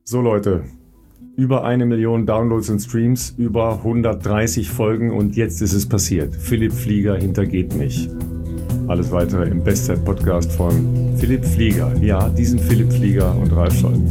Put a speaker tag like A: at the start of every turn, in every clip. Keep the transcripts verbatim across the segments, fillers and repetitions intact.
A: So Leute, über eine Million Downloads und Streams, über hundertdreißig Folgen und jetzt ist es passiert. Philipp Flieger hintergeht mich. Alles weitere im Bestzeit-Podcast von Philipp Flieger. Ja, diesen Philipp Flieger und Ralf Scholz.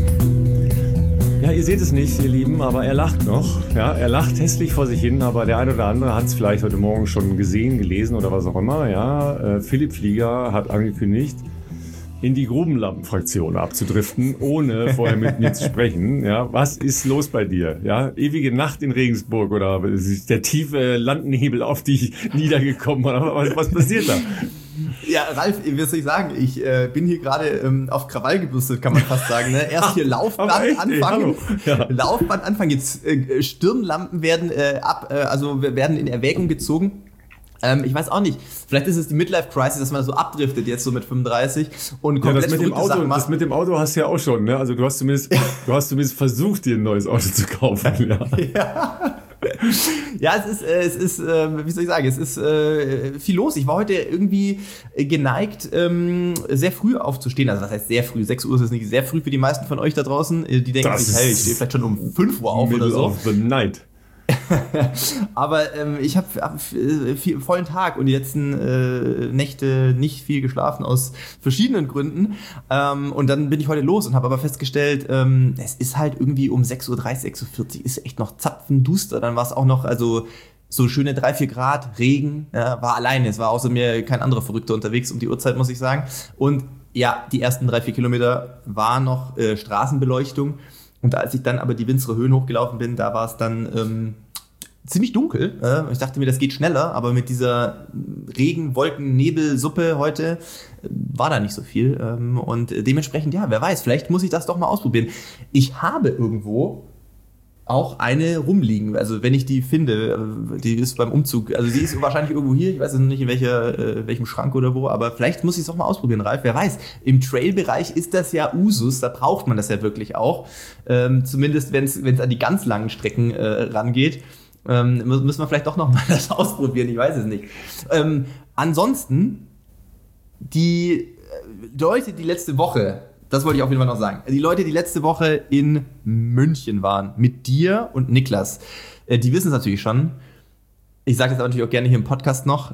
A: Ja, ihr seht es nicht, ihr Lieben, aber er lacht noch. Ja, er lacht hässlich vor sich hin, aber der eine oder andere hat es vielleicht heute Morgen schon gesehen, gelesen oder was auch immer. Ja, äh, Philipp Flieger hat angekündigt, in die Grubenlampenfraktion abzudriften, ohne vorher mit mir zu sprechen. Ja, was ist los bei dir? Ja, ewige Nacht in Regensburg oder ist der tiefe Landnebel auf dich niedergekommen oder was, was passiert da?
B: Ja, Ralf, wie soll ich sagen, ich äh, bin hier gerade ähm, auf Krawall gebürstet, kann man fast sagen. Ne? Erst hier Laufband echt, anfangen, ey, ja. Laufband anfangen, jetzt äh, Stirnlampen werden äh, ab, äh, also werden in Erwägung gezogen. Ähm, ich weiß auch nicht, vielleicht ist es die Midlife-Crisis, dass man so abdriftet jetzt so mit fünfunddreißig und komplett
A: ja, das mit dem Auto,
B: Sachen macht.
A: Das mit dem Auto hast du ja auch schon, ne? Also du hast zumindest, du hast zumindest versucht, dir ein neues Auto zu kaufen. Ja,
B: ja. Ja, es ist, äh, es ist, äh, wie soll ich sagen, es ist äh, viel los. Ich war heute irgendwie geneigt, ähm, sehr früh aufzustehen. Also was heißt sehr früh? sechs Uhr ist es nicht sehr früh für die meisten von euch da draußen. Die denken
A: das
B: sich, hey, ich stehe vielleicht schon um fünf Uhr auf
A: Middle
B: oder so.
A: Of the night.
B: Aber ähm, ich habe hab viel, vollen Tag und die letzten äh, Nächte nicht viel geschlafen aus verschiedenen Gründen. Ähm, und dann bin ich heute los und habe aber festgestellt, ähm, es ist halt irgendwie um sechs Uhr dreißig, sechs Uhr vierzig ist echt noch zapfenduster. Dann war es auch noch, also so schöne drei, vier Grad, Regen, ja, war alleine. Es war außer mir kein anderer Verrückter unterwegs um die Uhrzeit, muss ich sagen. Und ja, die ersten drei, vier Kilometer war noch äh, Straßenbeleuchtung. Und als ich dann aber die Winzere Höhen hochgelaufen bin, da war es dann ähm, ziemlich dunkel. Äh? Ich dachte mir, das geht schneller, aber mit dieser Regen-, Wolken-, Nebelsuppe heute äh, war da nicht so viel. Ähm, und dementsprechend, ja, wer weiß, vielleicht muss ich das doch mal ausprobieren. Ich habe irgendwo auch eine rumliegen. Also wenn ich die finde, die ist beim Umzug, also die ist wahrscheinlich irgendwo hier, ich weiß jetzt nicht in welcher, äh, welchem Schrank oder wo, aber vielleicht muss ich es auch mal ausprobieren, Ralf, wer weiß. Im Trail-Bereich ist das ja Usus, da braucht man das ja wirklich auch, ähm, zumindest wenn es an die ganz langen Strecken äh, rangeht. Ähm, müssen wir vielleicht doch noch mal das ausprobieren, ich weiß es nicht. Ähm, ansonsten, die Leute, die letzte Woche, das wollte ich auf jeden Fall noch sagen. Die Leute, die letzte Woche in München waren, mit dir und Niklas, die wissen es natürlich schon. Ich sage das aber natürlich auch gerne hier im Podcast noch,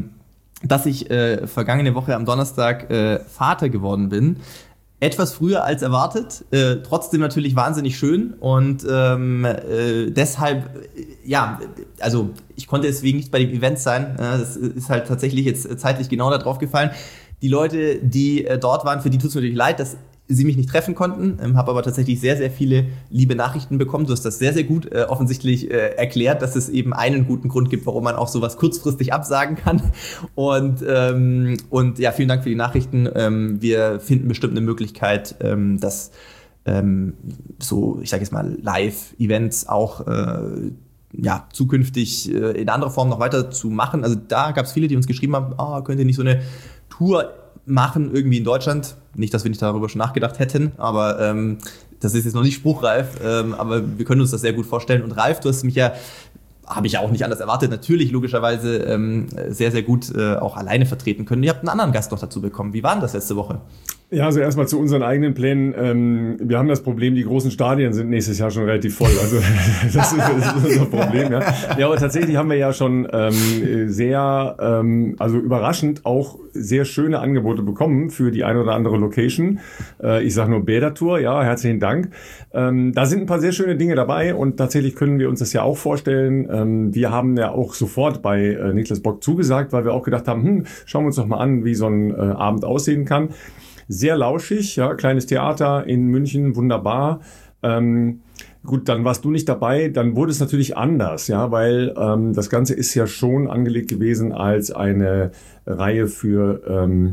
B: dass ich äh, vergangene Woche am Donnerstag äh, Vater geworden bin. Etwas früher als erwartet, äh, trotzdem natürlich wahnsinnig schön und ähm, äh, deshalb, äh, ja, also ich konnte deswegen nicht bei dem Event sein. Äh, das ist halt tatsächlich jetzt zeitlich genau da drauf gefallen. Die Leute, die äh, dort waren, für die tut es natürlich leid, dass sie mich nicht treffen konnten, ähm, habe aber tatsächlich sehr, sehr viele liebe Nachrichten bekommen. Du hast das sehr, sehr gut äh, offensichtlich äh, erklärt, dass es eben einen guten Grund gibt, warum man auch sowas kurzfristig absagen kann. Und, ähm, und ja, vielen Dank für die Nachrichten. Ähm, wir finden bestimmt eine Möglichkeit, ähm, dass ähm, so, ich sage jetzt mal, Live-Events auch äh, ja, zukünftig äh, in anderer Form noch weiter zu machen. Also da gab es viele, die uns geschrieben haben, oh, könnt ihr nicht so eine Tour machen irgendwie in Deutschland. Nicht, dass wir nicht darüber schon nachgedacht hätten, aber ähm, das ist jetzt noch nicht spruchreif, ähm, aber wir können uns das sehr gut vorstellen. Und Ralf, du hast mich ja, habe ich ja auch nicht anders erwartet, natürlich logischerweise ähm, sehr, sehr gut äh, auch alleine vertreten können. Ihr habt einen anderen Gast noch dazu bekommen. Wie war denn das letzte Woche?
A: Ja, also erstmal zu unseren eigenen Plänen. Ähm, wir haben das Problem, die großen Stadien sind nächstes Jahr schon relativ voll. Also das ist, das ist unser Problem. Ja. Ja, aber tatsächlich haben wir ja schon ähm, sehr, ähm, also überraschend auch sehr schöne Angebote bekommen für die eine oder andere Location. Äh, ich sage nur Bädertour, ja, herzlichen Dank. Ähm, da sind ein paar sehr schöne Dinge dabei und tatsächlich können wir uns das ja auch vorstellen. Ähm, wir haben ja auch sofort bei äh, Niklas Bock zugesagt, weil wir auch gedacht haben, hm, schauen wir uns doch mal an, wie so ein äh, Abend aussehen kann. Sehr lauschig, ja, kleines Theater in München, wunderbar. Ähm, gut, dann warst du nicht dabei, dann wurde es natürlich anders, ja, weil ähm, das Ganze ist ja schon angelegt gewesen als eine Reihe für ähm,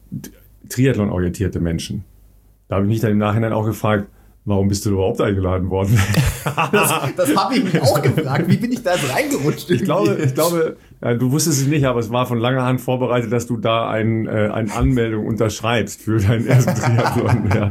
A: Triathlon-orientierte Menschen. Da habe ich mich dann im Nachhinein auch gefragt, warum bist du überhaupt eingeladen worden?
B: Das, das habe ich mich auch gefragt. Wie bin ich da jetzt reingerutscht?
A: Ich glaube, ich glaube, ja, du wusstest es nicht, aber es war von langer Hand vorbereitet, dass du da ein, äh, eine Anmeldung unterschreibst für deinen ersten Triathlon. Ja.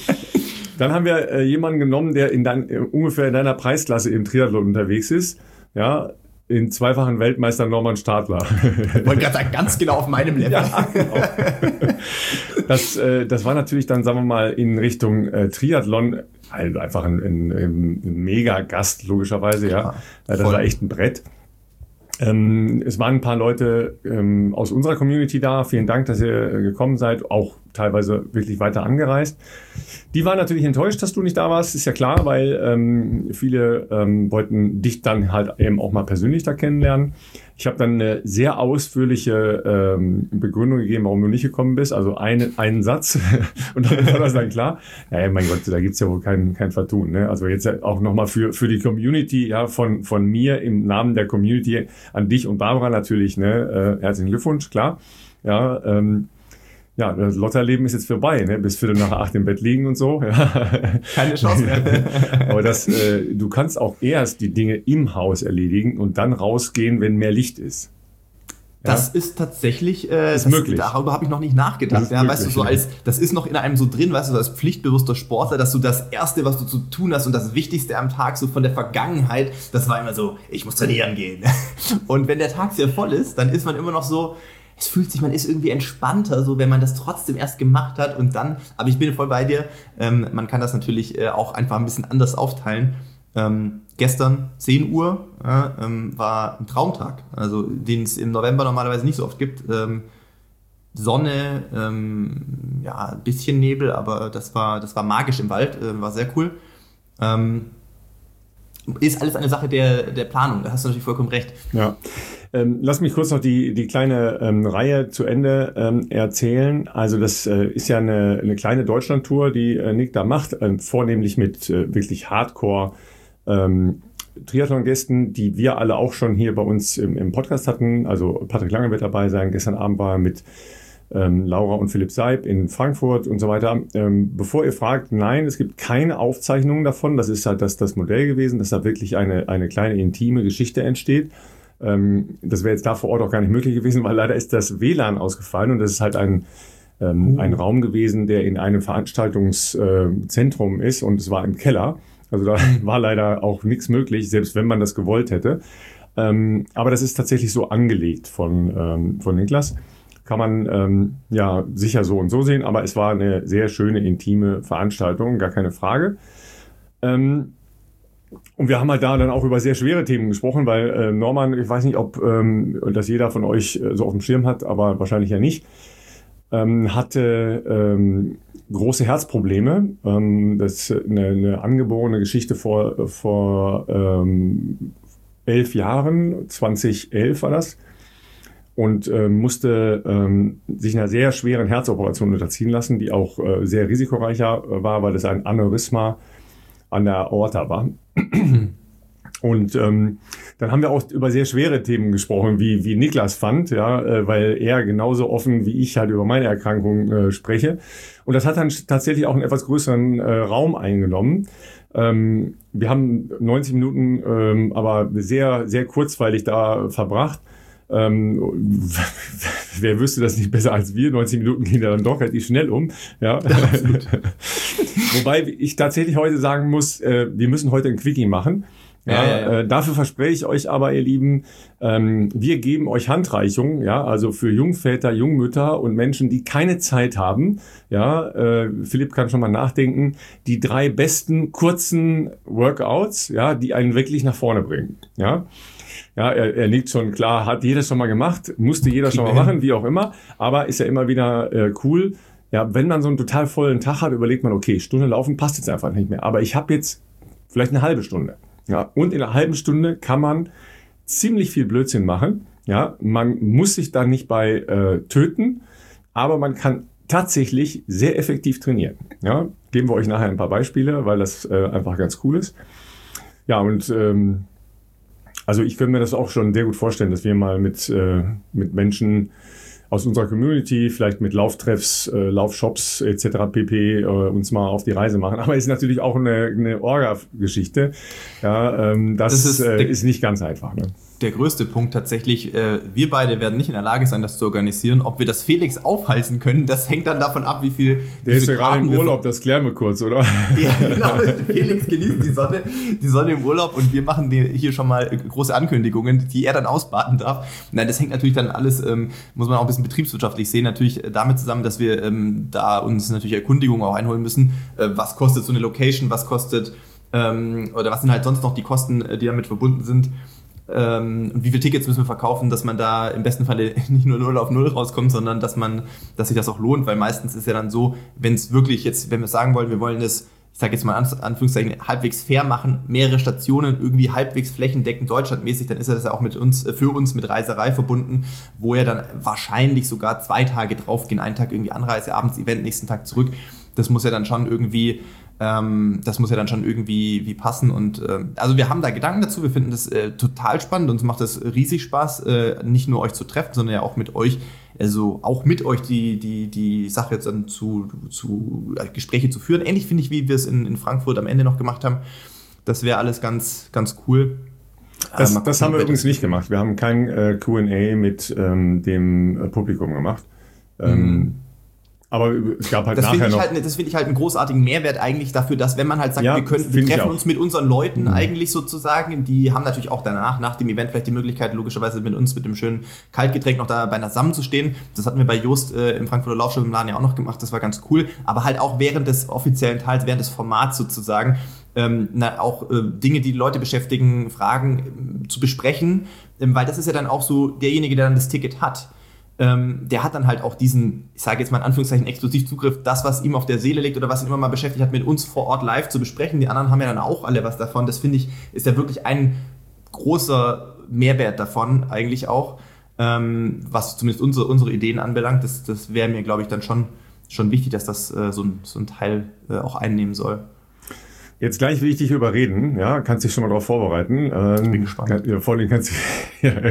A: Dann haben wir äh, jemanden genommen, der in dein, äh, ungefähr in deiner Preisklasse im Triathlon unterwegs ist. Ja, in zweifachen Weltmeister Norman Stadler.
B: Ich wollte gerade sagen, ganz genau auf meinem Level.
A: Ja, genau. Das, äh, das war natürlich dann, sagen wir mal, in Richtung äh, Triathlon also einfach ein, ein, ein Mega-Gast, logischerweise, ja. ja das voll. War echt ein Brett. Ähm, es waren ein paar Leute ähm, aus unserer Community da. Vielen Dank, dass ihr äh, gekommen seid. Auch teilweise wirklich weiter angereist. Die waren natürlich enttäuscht, dass du nicht da warst. Ist ja klar, weil ähm, viele ähm, wollten dich dann halt eben auch mal persönlich da kennenlernen. Ich habe dann eine sehr ausführliche ähm, Begründung gegeben, warum du nicht gekommen bist. Also eine, einen Satz und dann war das dann klar. Naja, mein Gott, da gibt's ja wohl kein, kein Vertun. Ne? Also jetzt auch nochmal für, für die Community, ja, von, von mir im Namen der Community an dich und Barbara natürlich. Ne? Äh, herzlichen Glückwunsch, klar. Ja, ähm, Ja, das Lotterleben ist jetzt vorbei, ne? Bis Viertel nach acht im Bett liegen und so. Ja.
B: Keine Chance mehr.
A: Aber das, äh, du kannst auch erst die Dinge im Haus erledigen und dann rausgehen, wenn mehr Licht ist. Ja?
B: Das ist tatsächlich, äh,
A: ist
B: das,
A: möglich.
B: Darüber habe ich noch nicht nachgedacht. Ja, möglich, weißt du, so als, das ist noch in einem so drin, weißt du, so als pflichtbewusster Sportler, dass du das Erste, was du zu tun hast und das Wichtigste am Tag, so von der Vergangenheit, das war immer so, ich muss trainieren gehen. Und wenn der Tag sehr voll ist, dann ist man immer noch so, es fühlt sich, man ist irgendwie entspannter, so wenn man das trotzdem erst gemacht hat und dann, aber ich bin voll bei dir, ähm, man kann das natürlich äh, auch einfach ein bisschen anders aufteilen. Ähm, gestern zehn Uhr äh, ähm, war ein Traumtag, also den es im November normalerweise nicht so oft gibt. Ähm, Sonne, ähm, ja, ein bisschen Nebel, aber das war, das war magisch im Wald, äh, war sehr cool. Ähm, ist alles eine Sache der, der Planung, da hast du natürlich vollkommen recht.
A: Ja. Ähm, lass mich kurz noch die, die kleine ähm, Reihe zu Ende ähm, erzählen. Also das äh, ist ja eine, eine kleine Deutschland-Tour, die äh, Nick da macht, ähm, vornehmlich mit äh, wirklich Hardcore ähm, Triathlon-Gästen, die wir alle auch schon hier bei uns im, im Podcast hatten. Also Patrick Lange wird dabei sein. Gestern Abend war er mit ähm, Laura und Philipp Seib in Frankfurt und so weiter. Ähm, bevor ihr fragt, nein, es gibt keine Aufzeichnungen davon. Das ist halt das, das Modell gewesen, dass da wirklich eine, eine kleine intime Geschichte entsteht. Ähm, das wäre jetzt da vor Ort auch gar nicht möglich gewesen, weil leider ist das W L A N ausgefallen und das ist halt ein, ähm, ein Raum gewesen, der in einem Veranstaltungszentrum äh, ist und es war im Keller. Also da war leider auch nichts möglich, selbst wenn man das gewollt hätte. Ähm, aber das ist tatsächlich so angelegt von, ähm, von Niklas. Kann man ähm, ja sicher so und so sehen, aber es war eine sehr schöne, intime Veranstaltung, gar keine Frage. Ähm, und wir haben halt da dann auch über sehr schwere Themen gesprochen, weil äh, Norman, ich weiß nicht, ob ähm, das jeder von euch äh, so auf dem Schirm hat, aber wahrscheinlich ja nicht, ähm, hatte ähm, große Herzprobleme. Ähm, das ist eine, eine angeborene Geschichte vor, vor ähm, elf Jahren, zweitausendelf war das. Und äh, musste ähm, sich einer sehr schweren Herzoperation unterziehen lassen, die auch äh, sehr risikoreicher äh, war, weil es ein Aneurysma an der Aorta war. Und ähm, dann haben wir auch über sehr schwere Themen gesprochen, wie, wie Niklas fand, ja, äh, weil er genauso offen wie ich halt über meine Erkrankung äh, spreche. Und das hat dann tatsächlich auch einen etwas größeren äh, Raum eingenommen. Ähm, wir haben neunzig Minuten ähm, aber sehr, sehr kurzweilig da verbracht. Ähm, wer wüsste das nicht besser als wir? neunzig Minuten gehen ja dann doch relativ schnell um. Ja. Wobei ich tatsächlich heute sagen muss, äh, wir müssen heute ein Quickie machen. Ja, ja, ja. Äh, dafür verspreche ich euch aber, ihr Lieben, ähm, wir geben euch Handreichungen, ja, also für Jungväter, Jungmütter und Menschen, die keine Zeit haben. Ja, äh, Philipp kann schon mal nachdenken. Die drei besten kurzen Workouts, ja, die einen wirklich nach vorne bringen. Ja. Ja, er, er liegt schon klar, hat jeder schon mal gemacht, musste jeder schon mal machen, wie auch immer, aber ist ja immer wieder äh, cool. Ja, wenn man so einen total vollen Tag hat, überlegt man, okay, Stunde laufen passt jetzt einfach nicht mehr, aber ich habe jetzt vielleicht eine halbe Stunde. Ja, und in einer halben Stunde kann man ziemlich viel Blödsinn machen. Ja, man muss sich da nicht bei äh, töten, aber man kann tatsächlich sehr effektiv trainieren. Ja, geben wir euch nachher ein paar Beispiele, weil das äh, einfach ganz cool ist. Ja, und ähm, also ich könnte mir das auch schon sehr gut vorstellen, dass wir mal mit, äh, mit Menschen aus unserer Community, vielleicht mit Lauftreffs, äh, Laufshops et cetera pp. Äh, uns mal auf die Reise machen. Aber es ist natürlich auch eine, eine Orga-Geschichte. Ja, ähm, das, das ist, äh, ist nicht ganz einfach. Ne?
B: der größte Punkt tatsächlich. Äh, wir beide werden nicht in der Lage sein, das zu organisieren. Ob wir das Felix aufhalten können, das hängt dann davon ab, wie viel...
A: Der
B: wie
A: ist
B: viel
A: ja gerade im
B: Karten wir-
A: Urlaub, das klären wir kurz, oder?
B: Ja, genau. Felix genießt die Sonne, die Sonne im Urlaub und wir machen die hier schon mal große Ankündigungen, die er dann ausbaden darf. Nein, das hängt natürlich dann alles, ähm, muss man auch ein bisschen betriebswirtschaftlich sehen, natürlich damit zusammen, dass wir ähm, da uns natürlich Erkundigungen auch einholen müssen. Äh, was kostet so eine Location, was kostet ähm, oder was sind halt sonst noch die Kosten, die damit verbunden sind. Ähm, und wie viele Tickets müssen wir verkaufen, dass man da im besten Falle nicht nur null auf null rauskommt, sondern dass man, dass sich das auch lohnt, weil meistens ist ja dann so, wenn es wirklich jetzt, wenn wir sagen wollen, wir wollen das, ich sage jetzt mal in Anführungszeichen, halbwegs fair machen, mehrere Stationen, irgendwie halbwegs flächendeckend deutschlandmäßig, dann ist ja das ja auch mit uns, für uns mit Reiserei verbunden, wo ja dann wahrscheinlich sogar zwei Tage draufgehen, einen Tag irgendwie Anreise, abends Event, nächsten Tag zurück. Das muss ja dann schon irgendwie Ähm, das muss ja dann schon irgendwie wie passen und ähm, also wir haben da Gedanken dazu, wir finden das äh, total spannend, uns macht das riesig Spaß, äh, nicht nur euch zu treffen, sondern ja auch mit euch, also auch mit euch die die die Sache jetzt dann zu, zu äh, Gespräche zu führen. Ähnlich finde ich, wie wir es in, in Frankfurt am Ende noch gemacht haben. Das wäre alles ganz ganz cool.
A: Das,
B: äh,
A: das haben wir übrigens nicht gemacht. Wir haben kein äh, Q and A mit ähm, dem äh, Publikum gemacht. Ähm, mhm. Aber es gab halt
B: das
A: nachher
B: ich
A: noch...
B: Halt, das finde ich halt einen großartigen Mehrwert eigentlich dafür, dass wenn man halt sagt,
A: Ja,
B: wir, können, wir
A: find ich
B: treffen
A: auch.
B: uns mit unseren Leuten
A: Mhm.
B: eigentlich sozusagen, die haben natürlich auch danach, nach dem Event vielleicht die Möglichkeit, logischerweise mit uns mit dem schönen Kaltgetränk noch da beieinander zusammenzustehen. Das hatten wir bei Jost äh, im Frankfurter Laufshow im Laden ja auch noch gemacht, das war ganz cool. Aber halt auch während des offiziellen Teils, während des Formats sozusagen, ähm, na, auch äh, Dinge, die die Leute beschäftigen, Fragen äh, zu besprechen, ähm, weil das ist ja dann auch so derjenige, der dann das Ticket hat. Ähm, der hat dann halt auch diesen, ich sage jetzt mal in Anführungszeichen, Exklusivzugriff, das, was ihm auf der Seele liegt oder was ihn immer mal beschäftigt hat, mit uns vor Ort live zu besprechen. Die anderen haben ja dann auch alle was davon. Das finde ich, ist ja wirklich ein großer Mehrwert davon eigentlich auch, ähm, was zumindest unsere, unsere Ideen anbelangt. Das, das wäre mir, glaube ich, dann schon, schon wichtig, dass das äh, so, ein, so ein Teil äh, auch einnehmen soll.
A: Jetzt gleich will ich dich überreden, ja, kannst dich schon mal darauf vorbereiten. Ähm,
B: ich bin gespannt.
A: Kann, ja, vor allem kannst du, ja,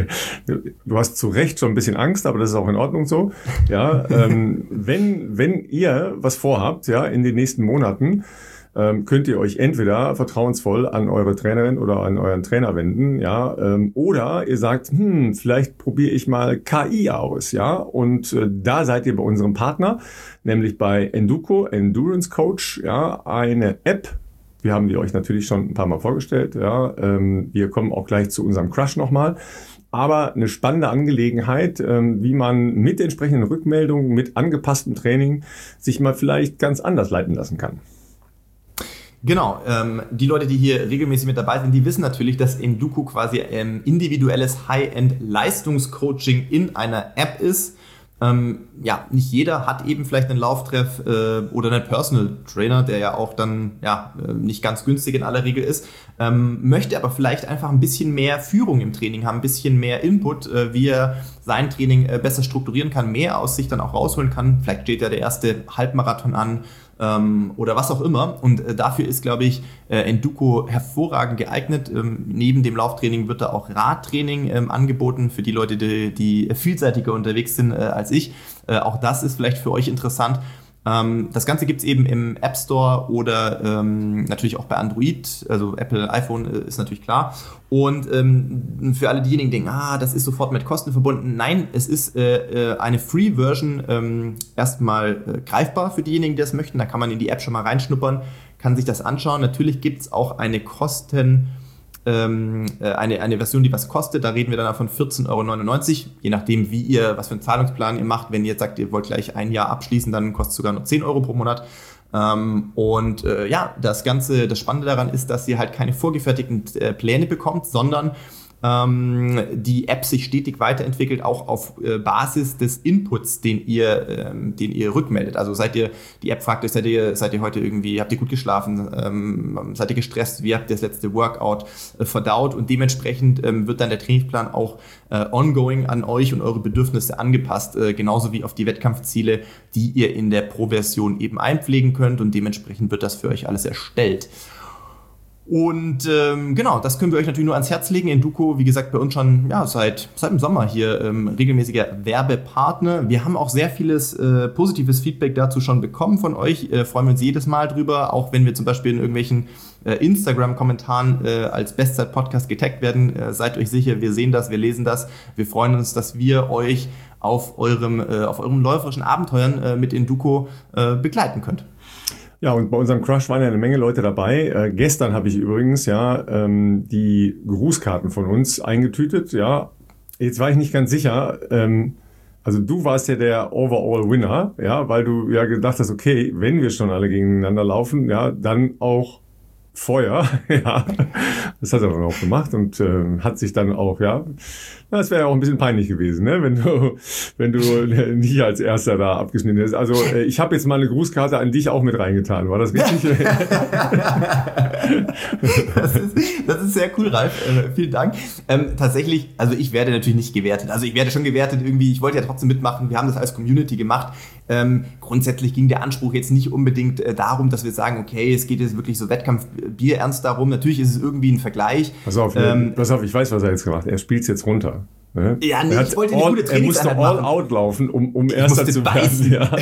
A: du hast zu Recht schon ein bisschen Angst, aber das ist auch in Ordnung so. Ja, ähm, wenn wenn ihr was vorhabt, ja, in den nächsten Monaten, ähm, könnt ihr euch entweder vertrauensvoll an eure Trainerin oder an euren Trainer wenden, ja, ähm, oder ihr sagt, hm, vielleicht probiere ich mal K I aus, ja, und äh, da seid ihr bei unserem Partner, nämlich bei Enduko, Endurance Coach, ja, eine App. Wir haben die euch natürlich schon ein paar Mal vorgestellt. Ja, ähm, wir kommen auch gleich zu unserem Crush nochmal. Aber eine spannende Angelegenheit, ähm, wie man mit entsprechenden Rückmeldungen, mit angepasstem Training sich mal vielleicht ganz anders leiten lassen kann.
B: Genau, ähm, die Leute, die hier regelmäßig mit dabei sind, die wissen natürlich, dass Enduko quasi ähm, individuelles High-End-Leistungscoaching in einer App ist. Ähm, ja, nicht jeder hat eben vielleicht einen Lauftreff äh, oder einen Personal Trainer, der ja auch dann ja äh, nicht ganz günstig in aller Regel ist, ähm, möchte aber vielleicht einfach ein bisschen mehr Führung im Training haben, ein bisschen mehr Input, äh, wie er sein Training äh, besser strukturieren kann, mehr aus sich dann auch rausholen kann. Vielleicht steht ja der erste Halbmarathon an, ähm, oder was auch immer. Und äh, dafür ist, glaube ich, äh, Enduko hervorragend geeignet. Ähm, neben dem Lauftraining wird da auch Radtraining ähm, angeboten für die Leute, die, die vielseitiger unterwegs sind äh, als ich. Äh, auch das ist vielleicht für euch interessant. Ähm, das Ganze gibt's eben im App Store oder ähm, natürlich auch bei Android, also Apple, iPhone äh, ist natürlich klar. Und ähm, für alle diejenigen, die denken, ah, das ist sofort mit Kosten verbunden. Nein, es ist äh, eine Free-Version ähm, erstmal äh, greifbar für diejenigen, die das möchten. Da kann man in die App schon mal reinschnuppern, kann sich das anschauen. Natürlich gibt's auch eine Kosten ähm, eine, eine Version, die was kostet. Da reden wir dann von vierzehn Euro neunundneunzig, je nachdem, wie ihr, was für einen Zahlungsplan ihr macht. Wenn ihr jetzt sagt, ihr wollt gleich ein Jahr abschließen, dann kostet es sogar nur zehn Euro pro Monat. Ähm, und äh, ja, das Ganze, das Spannende daran ist, dass ihr halt keine vorgefertigten äh, Pläne bekommt, sondern ähm, die App sich stetig weiterentwickelt, auch auf äh, Basis des Inputs, den ihr, ähm, den ihr rückmeldet. Also seid ihr, die App fragt euch, seid ihr, seid ihr heute irgendwie, habt ihr gut geschlafen, ähm, seid ihr gestresst, wie habt ihr das letzte Workout äh, verdaut, und dementsprechend ähm, wird dann der Trainingsplan auch äh, ongoing an euch und eure Bedürfnisse angepasst, äh, genauso wie auf die Wettkampfziele, die ihr in der Pro-Version eben einpflegen könnt, und dementsprechend wird das für euch alles erstellt. Und ähm, genau, das können wir euch natürlich nur ans Herz legen. Enduko, wie gesagt, bei uns schon ja, seit, seit dem Sommer hier ähm, regelmäßiger Werbepartner. Wir haben auch sehr vieles äh, positives Feedback dazu schon bekommen von euch. Äh, freuen wir uns jedes Mal drüber, auch wenn wir zum Beispiel in irgendwelchen äh, Instagram-Kommentaren äh, als Bestzeit-Podcast getaggt werden. Äh, seid euch sicher, wir sehen das, wir lesen das. Wir freuen uns, dass wir euch auf eurem, äh, auf eurem läuferischen Abenteuern äh, mit Enduko äh, begleiten könnt.
A: Ja, und bei unserem Crush waren ja eine Menge Leute dabei. Äh, gestern habe ich übrigens ja ähm, die Grußkarten von uns eingetütet. Ja, jetzt war ich nicht ganz sicher. Ähm, also du warst ja der Overall-Winner, ja, weil du ja gedacht hast, okay, wenn wir schon alle gegeneinander laufen, ja, dann auch Feuer. Ja, das hat er dann auch gemacht und äh, hat sich dann auch, ja, das wäre ja auch ein bisschen peinlich gewesen, ne, wenn du, wenn du nicht als Erster da abgeschnitten hättest. Also äh, ich habe jetzt mal eine Grußkarte an dich auch mit reingetan. War das richtig?
B: das, ist, das ist sehr cool, Ralf. Äh, vielen Dank. Ähm, tatsächlich, also ich werde natürlich nicht gewertet. Also ich werde schon gewertet irgendwie. Ich wollte ja trotzdem mitmachen. Wir haben das als Community gemacht. Ähm, grundsätzlich ging der Anspruch jetzt nicht unbedingt äh, darum, dass wir sagen, okay, es geht jetzt wirklich so Wettkampf-Bier ernst darum. Natürlich ist es irgendwie ein Vergleich.
A: Pass auf, ähm, pass auf, ich weiß, was er jetzt gemacht hat. Er spielt es jetzt runter. Ne?
B: Ja, nee, ich wollte eine
A: all,
B: gute Trainingseinheit
A: machen. Er musste
B: machen.
A: all out laufen, um, um Erster zu werden. Ja.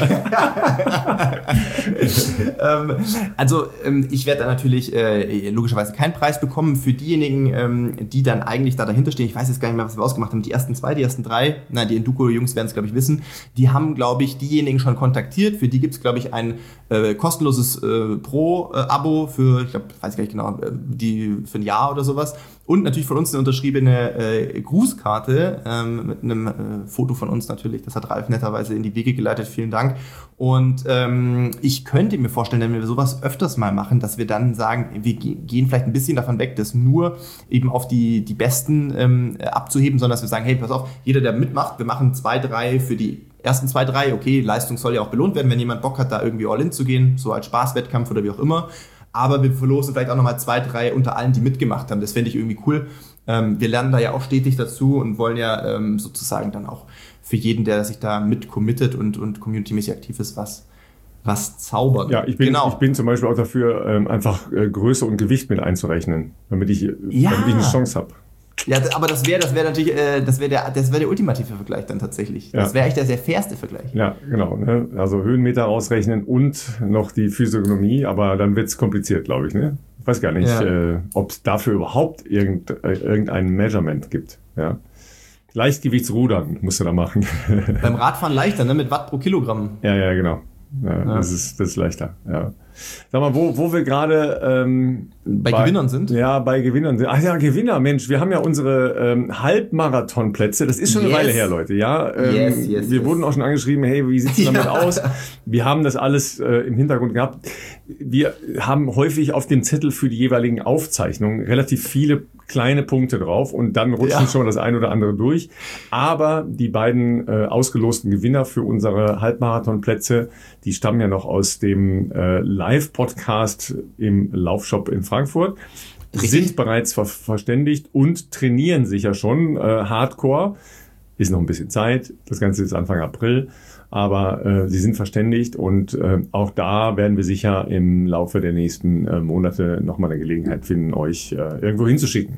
B: ähm, also ähm, ich werde da natürlich äh, logischerweise keinen Preis bekommen für diejenigen, ähm, die dann eigentlich da dahinter stehen. Ich weiß jetzt gar nicht mehr, was wir ausgemacht haben. Die ersten zwei, die ersten drei, na, die Enduko-Jungs werden es, glaube ich, wissen. Die haben, glaube ich, diejenigen schon kontaktiert. Für die gibt es, glaube ich, ein äh, kostenloses äh, Pro-Abo für, ich glaube, weiß ich gar nicht genau, die für ein Jahr oder sowas. Und natürlich von uns eine unterschriebene äh, Grußkarte ähm, mit einem äh, Foto von uns natürlich. Das hat Ralf netterweise in die Wege geleitet. Vielen Dank. Und ähm, ich könnte mir vorstellen, wenn wir sowas öfters mal machen, dass wir dann sagen, wir ge- gehen vielleicht ein bisschen davon weg, das nur eben auf die, die Besten ähm, abzuheben, sondern dass wir sagen, hey, pass auf, jeder, der mitmacht, wir machen zwei, drei für die ersten zwei, drei. Okay, Leistung soll ja auch belohnt werden, wenn jemand Bock hat, da irgendwie all in zu gehen, so als Spaßwettkampf oder wie auch immer. Aber wir verlosen vielleicht auch nochmal zwei, drei unter allen, die mitgemacht haben. Das fände ich irgendwie cool. Ähm, wir lernen da ja auch stetig dazu und wollen ja ähm, sozusagen dann auch für jeden, der sich da mit committet und, und communitymäßig aktiv ist, was, was zaubern.
A: Ja, ich bin,
B: genau.
A: ich bin zum Beispiel auch dafür, ähm, einfach äh, Größe und Gewicht mit einzurechnen, damit ich,
B: Ja.
A: damit ich eine Chance habe.
B: Ja, aber das wäre das wäre natürlich, äh, das wäre der, das wäre der ultimative Vergleich dann tatsächlich.
A: Ja.
B: Das wäre echt der sehr fairste Vergleich.
A: Ja, genau. Ne? Also Höhenmeter ausrechnen und noch die Physiognomie, aber dann wird's kompliziert, glaube ich. Ne? Ich weiß gar nicht,
B: Ja.
A: äh, ob es dafür überhaupt irgend, äh, irgendein Measurement gibt. Ja? Leichtgewichtsrudern musst du da machen.
B: Beim Radfahren leichter, ne? Mit Watt pro Kilogramm.
A: Ja, ja, genau. Ja,
B: Ja.
A: Das ist, das ist leichter. Ja. Sag mal, wo, wo wir gerade ähm,
B: Bei Gewinnern sind?
A: Ja, bei Gewinnern sind. Ach ja, Gewinner, Mensch, wir haben ja unsere ähm, Halbmarathonplätze. Das ist schon eine
B: Yes.
A: Weile her, Leute. Ja, ähm,
B: Yes, yes,
A: wir
B: yes.
A: wurden auch schon angeschrieben, hey, wie sieht's damit
B: Ja.
A: aus? Wir haben das alles äh, im Hintergrund gehabt. Wir haben häufig auf dem Zettel für die jeweiligen Aufzeichnungen relativ viele kleine Punkte drauf und dann rutschen
B: Ja.
A: schon das ein oder andere durch. Aber die beiden äh, ausgelosten Gewinner für unsere Halbmarathonplätze, die stammen ja noch aus dem äh, Live-Podcast im Laufshop in Frankfurt,
B: Richtig.
A: sind bereits ver verständigt und trainieren sich ja schon äh, hardcore. Ist noch ein bisschen Zeit, das Ganze ist Anfang April, aber äh, sie sind verständigt und äh, auch da werden wir sicher im Laufe der nächsten äh, Monate nochmal eine Gelegenheit finden, euch äh, irgendwo hinzuschicken.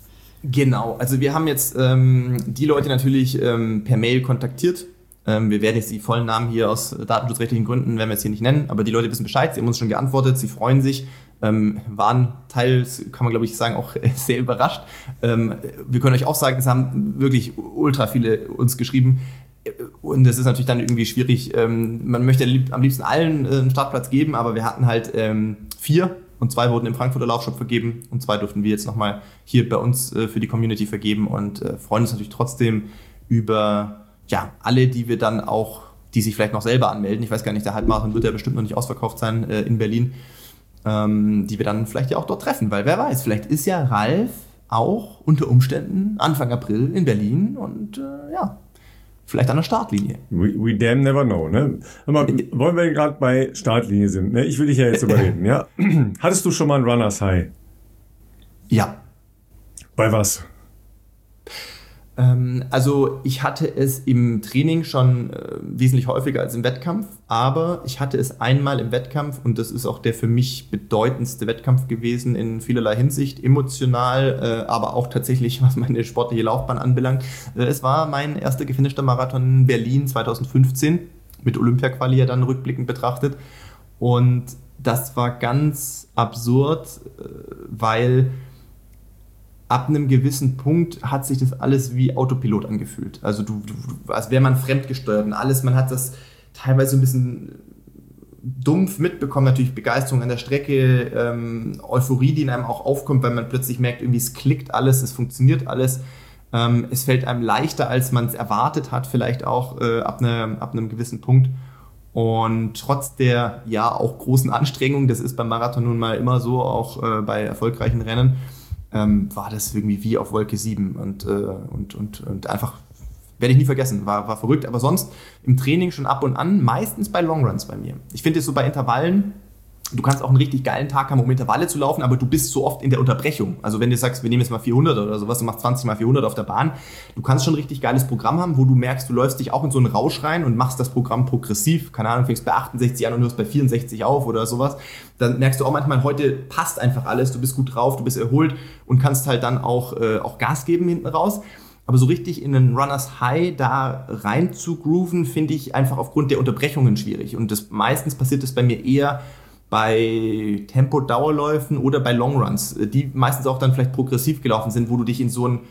B: Genau, also wir haben jetzt ähm, die Leute natürlich ähm, per Mail kontaktiert. Ähm, wir werden jetzt die vollen Namen hier aus datenschutzrechtlichen Gründen, werden wir jetzt hier nicht nennen, aber die Leute wissen Bescheid, sie haben uns schon geantwortet, sie freuen sich, ähm, waren teils, kann man glaube ich sagen, auch sehr überrascht. Ähm, wir können euch auch sagen, es haben wirklich ultra viele uns geschrieben und es ist natürlich dann irgendwie schwierig, ähm, man möchte lieb, am liebsten allen äh, einen Startplatz geben, aber wir hatten halt ähm, vier und zwei wurden im Frankfurter Laufshop vergeben und zwei durften wir jetzt nochmal hier bei uns äh, für die Community vergeben und äh, freuen uns natürlich trotzdem über ja, alle, die wir dann auch, die sich vielleicht noch selber anmelden, ich weiß gar nicht, der Halbmarathon wird ja bestimmt noch nicht ausverkauft sein äh, in Berlin, ähm, die wir dann vielleicht ja auch dort treffen, weil wer weiß, vielleicht ist ja Ralf auch unter Umständen Anfang April in Berlin und äh, ja, vielleicht an der Startlinie.
A: We, we damn never know, ne? Hör mal, wollen wir gerade bei Startlinie sind, ne? Ich will dich ja jetzt überreden, ja? Hattest du schon mal ein Runners High?
B: Ja.
A: Bei was?
B: Ähm, also ich hatte es im Training schon äh, wesentlich häufiger als im Wettkampf, aber ich hatte es einmal im Wettkampf und das ist auch der für mich bedeutendste Wettkampf gewesen in vielerlei Hinsicht, emotional, äh, aber auch tatsächlich, was meine sportliche Laufbahn anbelangt. Äh, es war mein erster gefinischter Marathon in Berlin zweitausendfünfzehn, mit Olympia-Quali ja dann rückblickend betrachtet, und das war ganz absurd, äh, weil ab einem gewissen Punkt hat sich das alles wie Autopilot angefühlt. Also du, du als wäre man fremdgesteuert und alles, man hat das teilweise so ein bisschen dumpf mitbekommen, natürlich Begeisterung an der Strecke, ähm, Euphorie, die in einem auch aufkommt, weil man plötzlich merkt, irgendwie es klickt alles, es funktioniert alles, ähm, es fällt einem leichter, als man es erwartet hat, vielleicht auch äh, ab, ne, ab einem gewissen Punkt. Und trotz der ja auch großen Anstrengung, das ist beim Marathon nun mal immer so, auch äh, bei erfolgreichen Rennen, Ähm, war das irgendwie wie auf Wolke sieben und, äh, und, und, und einfach, werde ich nie vergessen, war, war verrückt, aber sonst im Training schon ab und an, meistens bei Longruns bei mir. Ich finde es so bei Intervallen, du kannst auch einen richtig geilen Tag haben, um Intervalle zu laufen, aber du bist so oft in der Unterbrechung. Also wenn du sagst, wir nehmen jetzt mal vierhundert oder sowas, du machst zwanzig mal vierhundert auf der Bahn, du kannst schon ein richtig geiles Programm haben, wo du merkst, du läufst dich auch in so einen Rausch rein und machst das Programm progressiv. Keine Ahnung, fängst bei achtundsechzig an und hörst bei vierundsechzig auf oder sowas. Dann merkst du auch manchmal, heute passt einfach alles, du bist gut drauf, du bist erholt und kannst halt dann auch, äh, auch Gas geben hinten raus. Aber so richtig in einen Runners High da rein zu grooven, finde ich einfach aufgrund der Unterbrechungen schwierig. Und das, meistens passiert das bei mir eher bei Tempo-Dauerläufen oder bei Longruns, die meistens auch dann vielleicht progressiv gelaufen sind, wo du dich in so einen,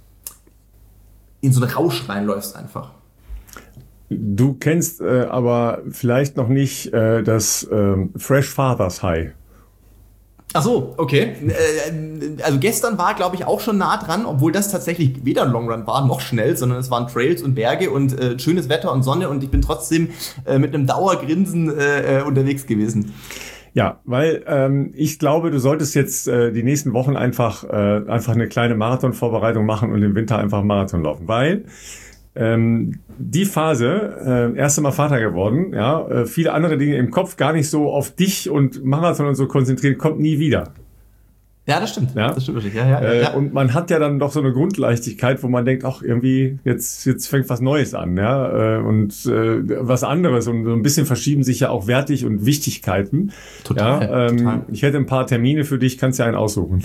B: in so einen Rausch reinläufst einfach.
A: Du kennst äh, aber vielleicht noch nicht äh, das ähm, Fresh Fathers High.
B: Ach so, okay. Also gestern war, glaube ich, auch schon nah dran, obwohl das tatsächlich weder ein Longrun war noch schnell, sondern es waren Trails und Berge und äh, schönes Wetter und Sonne und ich bin trotzdem äh, mit einem Dauergrinsen äh, unterwegs gewesen.
A: Ja, weil ähm, ich glaube, du solltest jetzt äh, die nächsten Wochen einfach äh, einfach eine kleine Marathonvorbereitung machen und im Winter einfach Marathon laufen, weil ähm, die Phase, äh, erste Mal Vater geworden, ja, äh, viele andere Dinge im Kopf gar nicht so auf dich und Marathon und so konzentrieren, kommt nie wieder.
B: Ja, das stimmt.
A: Ja?
B: Das stimmt wirklich. Ja, ja,
A: äh,
B: ja.
A: Und man hat ja dann doch so eine Grundleichtigkeit, wo man denkt, ach, irgendwie, jetzt, jetzt fängt was Neues an, ja, äh, und äh, was anderes. Und so ein bisschen verschieben sich ja auch Wertig und Wichtigkeiten.
B: Total,
A: ja, ähm,
B: total.
A: Ich hätte ein paar Termine für dich, kannst ja einen aussuchen.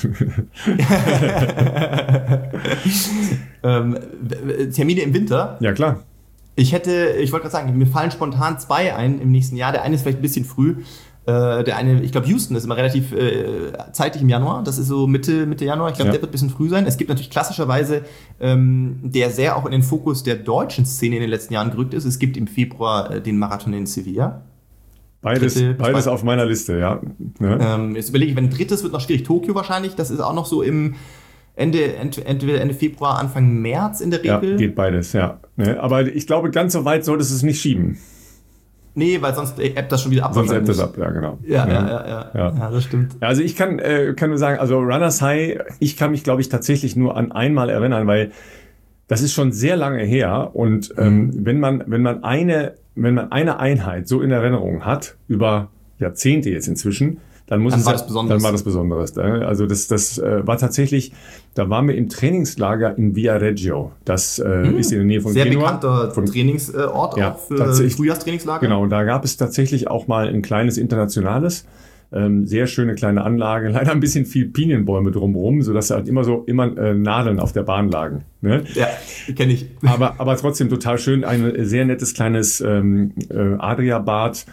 B: ähm, Termine im Winter?
A: Ja, klar.
B: Ich hätte, ich wollte gerade sagen, mir fallen spontan zwei ein im nächsten Jahr. Der eine ist vielleicht ein bisschen früh. Äh, der eine, ich glaube, Houston ist immer relativ äh, zeitig im Januar. Das ist so Mitte, Mitte Januar. Ich glaube,
A: Ja.
B: der wird ein bisschen früh sein. Es gibt natürlich klassischerweise, ähm, der sehr auch in den Fokus der deutschen Szene in den letzten Jahren gerückt ist. Es gibt im Februar äh, den Marathon in Sevilla.
A: Beides,
B: Dritte,
A: beides
B: zwei-
A: auf meiner Liste, ja. Ne?
B: Ähm, jetzt überlege ich, wenn ein drittes wird noch schwierig. Tokio wahrscheinlich. Das ist auch noch so im Ende, ent, entweder Ende Februar, Anfang März in der
A: Ja,
B: Regel.
A: geht beides, ja. Ne? Aber ich glaube, ganz so weit solltest du es nicht schieben.
B: Nee, weil sonst ebbt das schon wieder ab.
A: Sonst ebbt
B: wahrscheinlich.
A: es ab, ja, genau.
B: Ja,
A: Ne?
B: ja, ja, ja,
A: Ja.
B: ja, das stimmt.
A: Ja, also ich kann, äh, kann nur sagen, also Runners High, ich kann mich, glaube ich, tatsächlich nur an einmal erinnern, weil das ist schon sehr lange her und ähm, wenn man, wenn man eine, wenn man eine Einheit so in Erinnerung hat, über Jahrzehnte jetzt inzwischen, dann muss
B: Dann
A: es
B: war
A: ja-
B: das Besonderes.
A: dann war das Besonderes. ne? Also das, das äh, war tatsächlich, da waren wir im Trainingslager in Viareggio. Das äh, ist in der Nähe von
B: Sehr
A: Genua.
B: bekannter
A: Von,
B: Trainingsort
A: Ja,
B: auch für
A: tatsächlich.
B: Frühjahrstrainingslager.
A: Genau, und da gab es tatsächlich auch mal ein kleines internationales, ähm, sehr schöne kleine Anlage, leider ein bisschen viel Pinienbäume drumherum, sodass halt immer so immer äh, Nadeln auf der Bahn lagen. Ne?
B: Ja, kenne ich.
A: Aber, aber trotzdem total schön, ein sehr nettes kleines ähm, äh, Adria-Bad.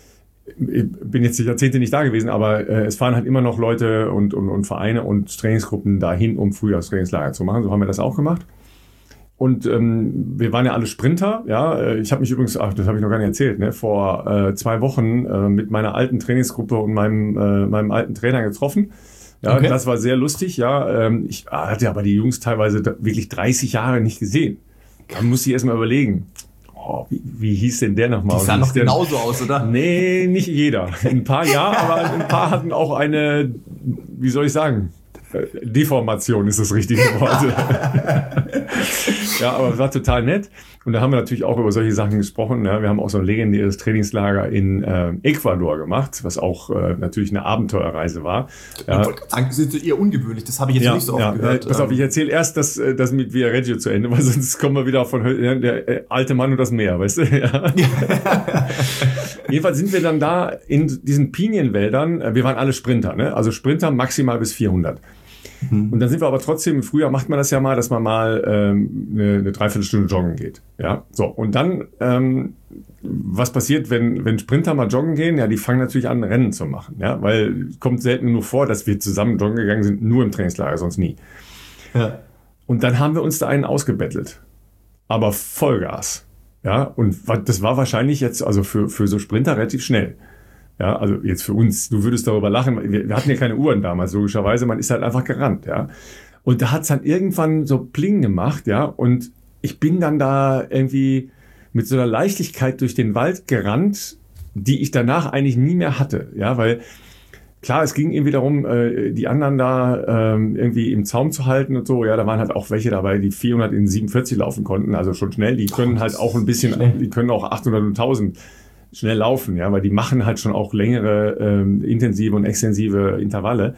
A: Ich bin jetzt die Jahrzehnte nicht da gewesen, aber äh, es fahren halt immer noch Leute und, und, und Vereine und Trainingsgruppen dahin, um Frühjahrstrainingslager zu machen. So haben wir das auch gemacht. Und ähm, wir waren ja alle Sprinter. Ja, Äh, ich habe mich übrigens, ach, das habe ich noch gar nicht erzählt, ne, vor äh, zwei Wochen äh, mit meiner alten Trainingsgruppe und meinem äh, meinem alten Trainer getroffen. Ja,
B: Okay.
A: das war sehr lustig. Ja, ähm, ich hatte aber die Jungs teilweise da- wirklich dreißig Jahre nicht gesehen. Da musste ich erst mal überlegen. Oh, wie, wie hieß denn der nochmal?
B: Die sahen
A: Wie hieß
B: noch
A: der-
B: genauso aus, oder?
A: Nee, nicht jeder. Ein paar ja, aber ein paar hatten auch eine, wie soll ich sagen, äh, Deformation ist das richtige Wort. Ja, aber es war total nett. Und da haben wir natürlich auch über solche Sachen gesprochen. Ja. Wir haben auch so ein legendäres Trainingslager in äh, Ecuador gemacht, was auch äh, natürlich eine Abenteuerreise war.
B: Ja. Das ist eher ungewöhnlich, das habe ich jetzt ja, nicht so oft
A: ja,
B: gehört.
A: Pass auf, ich erzähle erst das, das mit Via Reggio zu Ende, weil sonst kommen wir wieder von ja, der äh, alte Mann und das Meer, weißt du? Ja. Jedenfalls sind wir dann da in diesen Pinienwäldern, wir waren alle Sprinter, ne? Also Sprinter maximal bis vierhundert. Und dann sind wir aber trotzdem, im Frühjahr macht man das ja mal, dass man mal ähm, eine, eine Dreiviertelstunde joggen geht. Ja, so. Und dann, ähm, was passiert, wenn, wenn Sprinter mal joggen gehen? Ja, die fangen natürlich an, Rennen zu machen. Ja, weil es kommt selten nur vor, dass wir zusammen joggen gegangen sind, nur im Trainingslager, sonst nie. Ja. Und dann haben wir uns da einen ausgebettelt. Aber Vollgas. Ja, und das war wahrscheinlich jetzt, also für, für so Sprinter relativ schnell. Ja, also jetzt für uns, du würdest darüber lachen, wir, wir hatten ja keine Uhren damals, logischerweise, man ist halt einfach gerannt, ja. Und da hat's dann irgendwann so Pling gemacht, ja, und ich bin dann da irgendwie mit so einer Leichtigkeit durch den Wald gerannt, die ich danach eigentlich nie mehr hatte, ja, weil klar, es ging irgendwie darum, die anderen da irgendwie im Zaum zu halten und so, ja, da waren halt auch welche dabei, die vierhundert in siebenundvierzig laufen konnten, also schon schnell, die können halt auch ein bisschen, die können auch achthundert und tausend schnell laufen, ja, weil die machen halt schon auch längere, ähm, intensive und extensive Intervalle.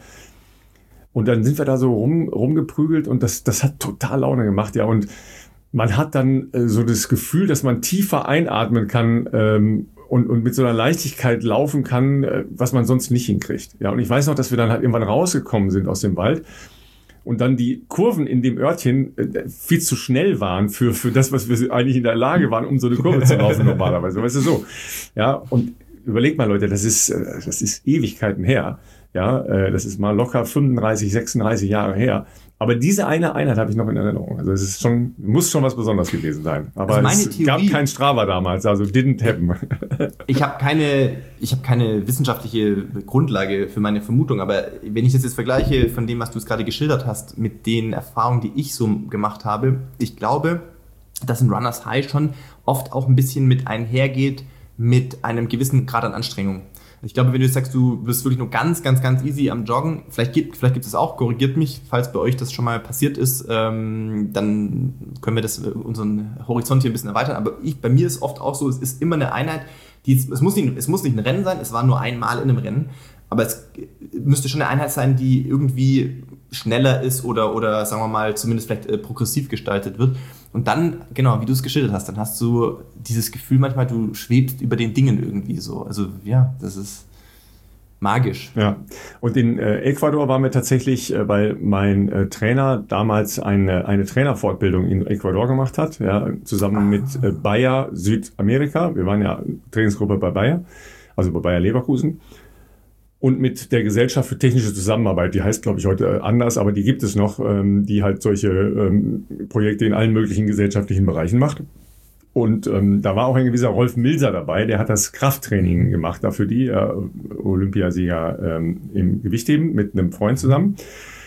A: Und dann sind wir da so rum, rumgeprügelt und das, das hat total Laune gemacht, ja. Und man hat dann äh, so das Gefühl, dass man tiefer einatmen kann ähm, und, und mit so einer Leichtigkeit laufen kann, äh, was man sonst nicht hinkriegt. Ja, und ich weiß noch, dass wir dann halt irgendwann rausgekommen sind aus dem Wald. Und dann die Kurven in dem Örtchen äh, viel zu schnell waren für, für das, was wir eigentlich in der Lage waren, um so eine Kurve zu laufen normalerweise. Weißt du, so. Ja, und überleg mal, Leute, das ist, äh, das ist Ewigkeiten her. Ja, äh, das ist mal locker fünfunddreißig, sechsunddreißig Jahre her. Aber diese eine Einheit habe ich noch in Erinnerung. Also es ist schon, muss schon was Besonderes gewesen sein. Aber also meine es Theorie, gab kein Strava damals, also didn't happen.
B: Ich habe keine, ich habe keine wissenschaftliche Grundlage für meine Vermutung, aber wenn ich das jetzt vergleiche von dem, was du es gerade geschildert hast, mit den Erfahrungen, die ich so gemacht habe, ich glaube, dass ein Runners High schon oft auch ein bisschen mit einhergeht mit einem gewissen Grad an Anstrengung. Ich glaube, wenn du jetzt sagst, du bist wirklich nur ganz, ganz, ganz easy am Joggen, vielleicht gibt, vielleicht gibt es auch, korrigiert mich, falls bei euch das schon mal passiert ist, ähm, dann können wir das, unseren Horizont hier ein bisschen erweitern. Aber ich, bei mir ist oft auch so, es ist immer eine Einheit, die, es muss nicht, es muss nicht ein Rennen sein, es war nur einmal in einem Rennen, aber es müsste schon eine Einheit sein, die irgendwie schneller ist oder, oder sagen wir mal, zumindest vielleicht äh, progressiv gestaltet wird. Und dann, genau, wie du es geschildert hast, dann hast du dieses Gefühl manchmal, du schwebst über den Dingen irgendwie so. Also ja, das ist magisch.
A: Ja, und in äh, Ecuador waren wir tatsächlich, äh, weil mein äh, Trainer damals eine, eine Trainerfortbildung in Ecuador gemacht hat, ja, zusammen ah. mit äh, Bayer Südamerika. Wir waren ja Trainingsgruppe bei Bayer, also bei Bayer Leverkusen. Und mit der Gesellschaft für technische Zusammenarbeit, die heißt, glaube ich, heute anders, aber die gibt es noch, ähm, die halt solche ähm, Projekte in allen möglichen gesellschaftlichen Bereichen macht. Und ähm, da war auch ein gewisser Rolf Milser dabei, der hat das Krafttraining gemacht, dafür die äh, Olympiasieger ähm, im Gewichtheben mit einem Freund zusammen.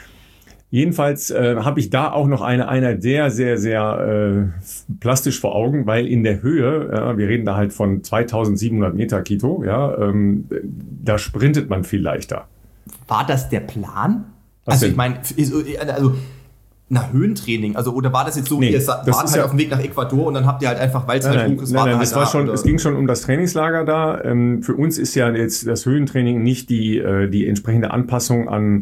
A: Jedenfalls äh, habe ich da auch noch eine Einheit sehr, sehr, sehr äh, plastisch vor Augen, weil in der Höhe, äh, wir reden da halt von zweitausendsiebenhundert Meter Quito, ja, ähm, da sprintet man viel leichter.
B: War das der Plan?
A: Was
B: also
A: denn?
B: ich meine, also nach Höhentraining, also oder war das jetzt so, nee, ihr wart halt ja auf dem Weg nach Ecuador und dann habt ihr halt einfach, weil es halt hoch ist,
A: nein, nein,
B: halt
A: das war
B: da,
A: schon,
B: oder?
A: Es ging schon um das Trainingslager da. Ähm, für uns ist ja jetzt das Höhentraining nicht die, äh, die entsprechende Anpassung an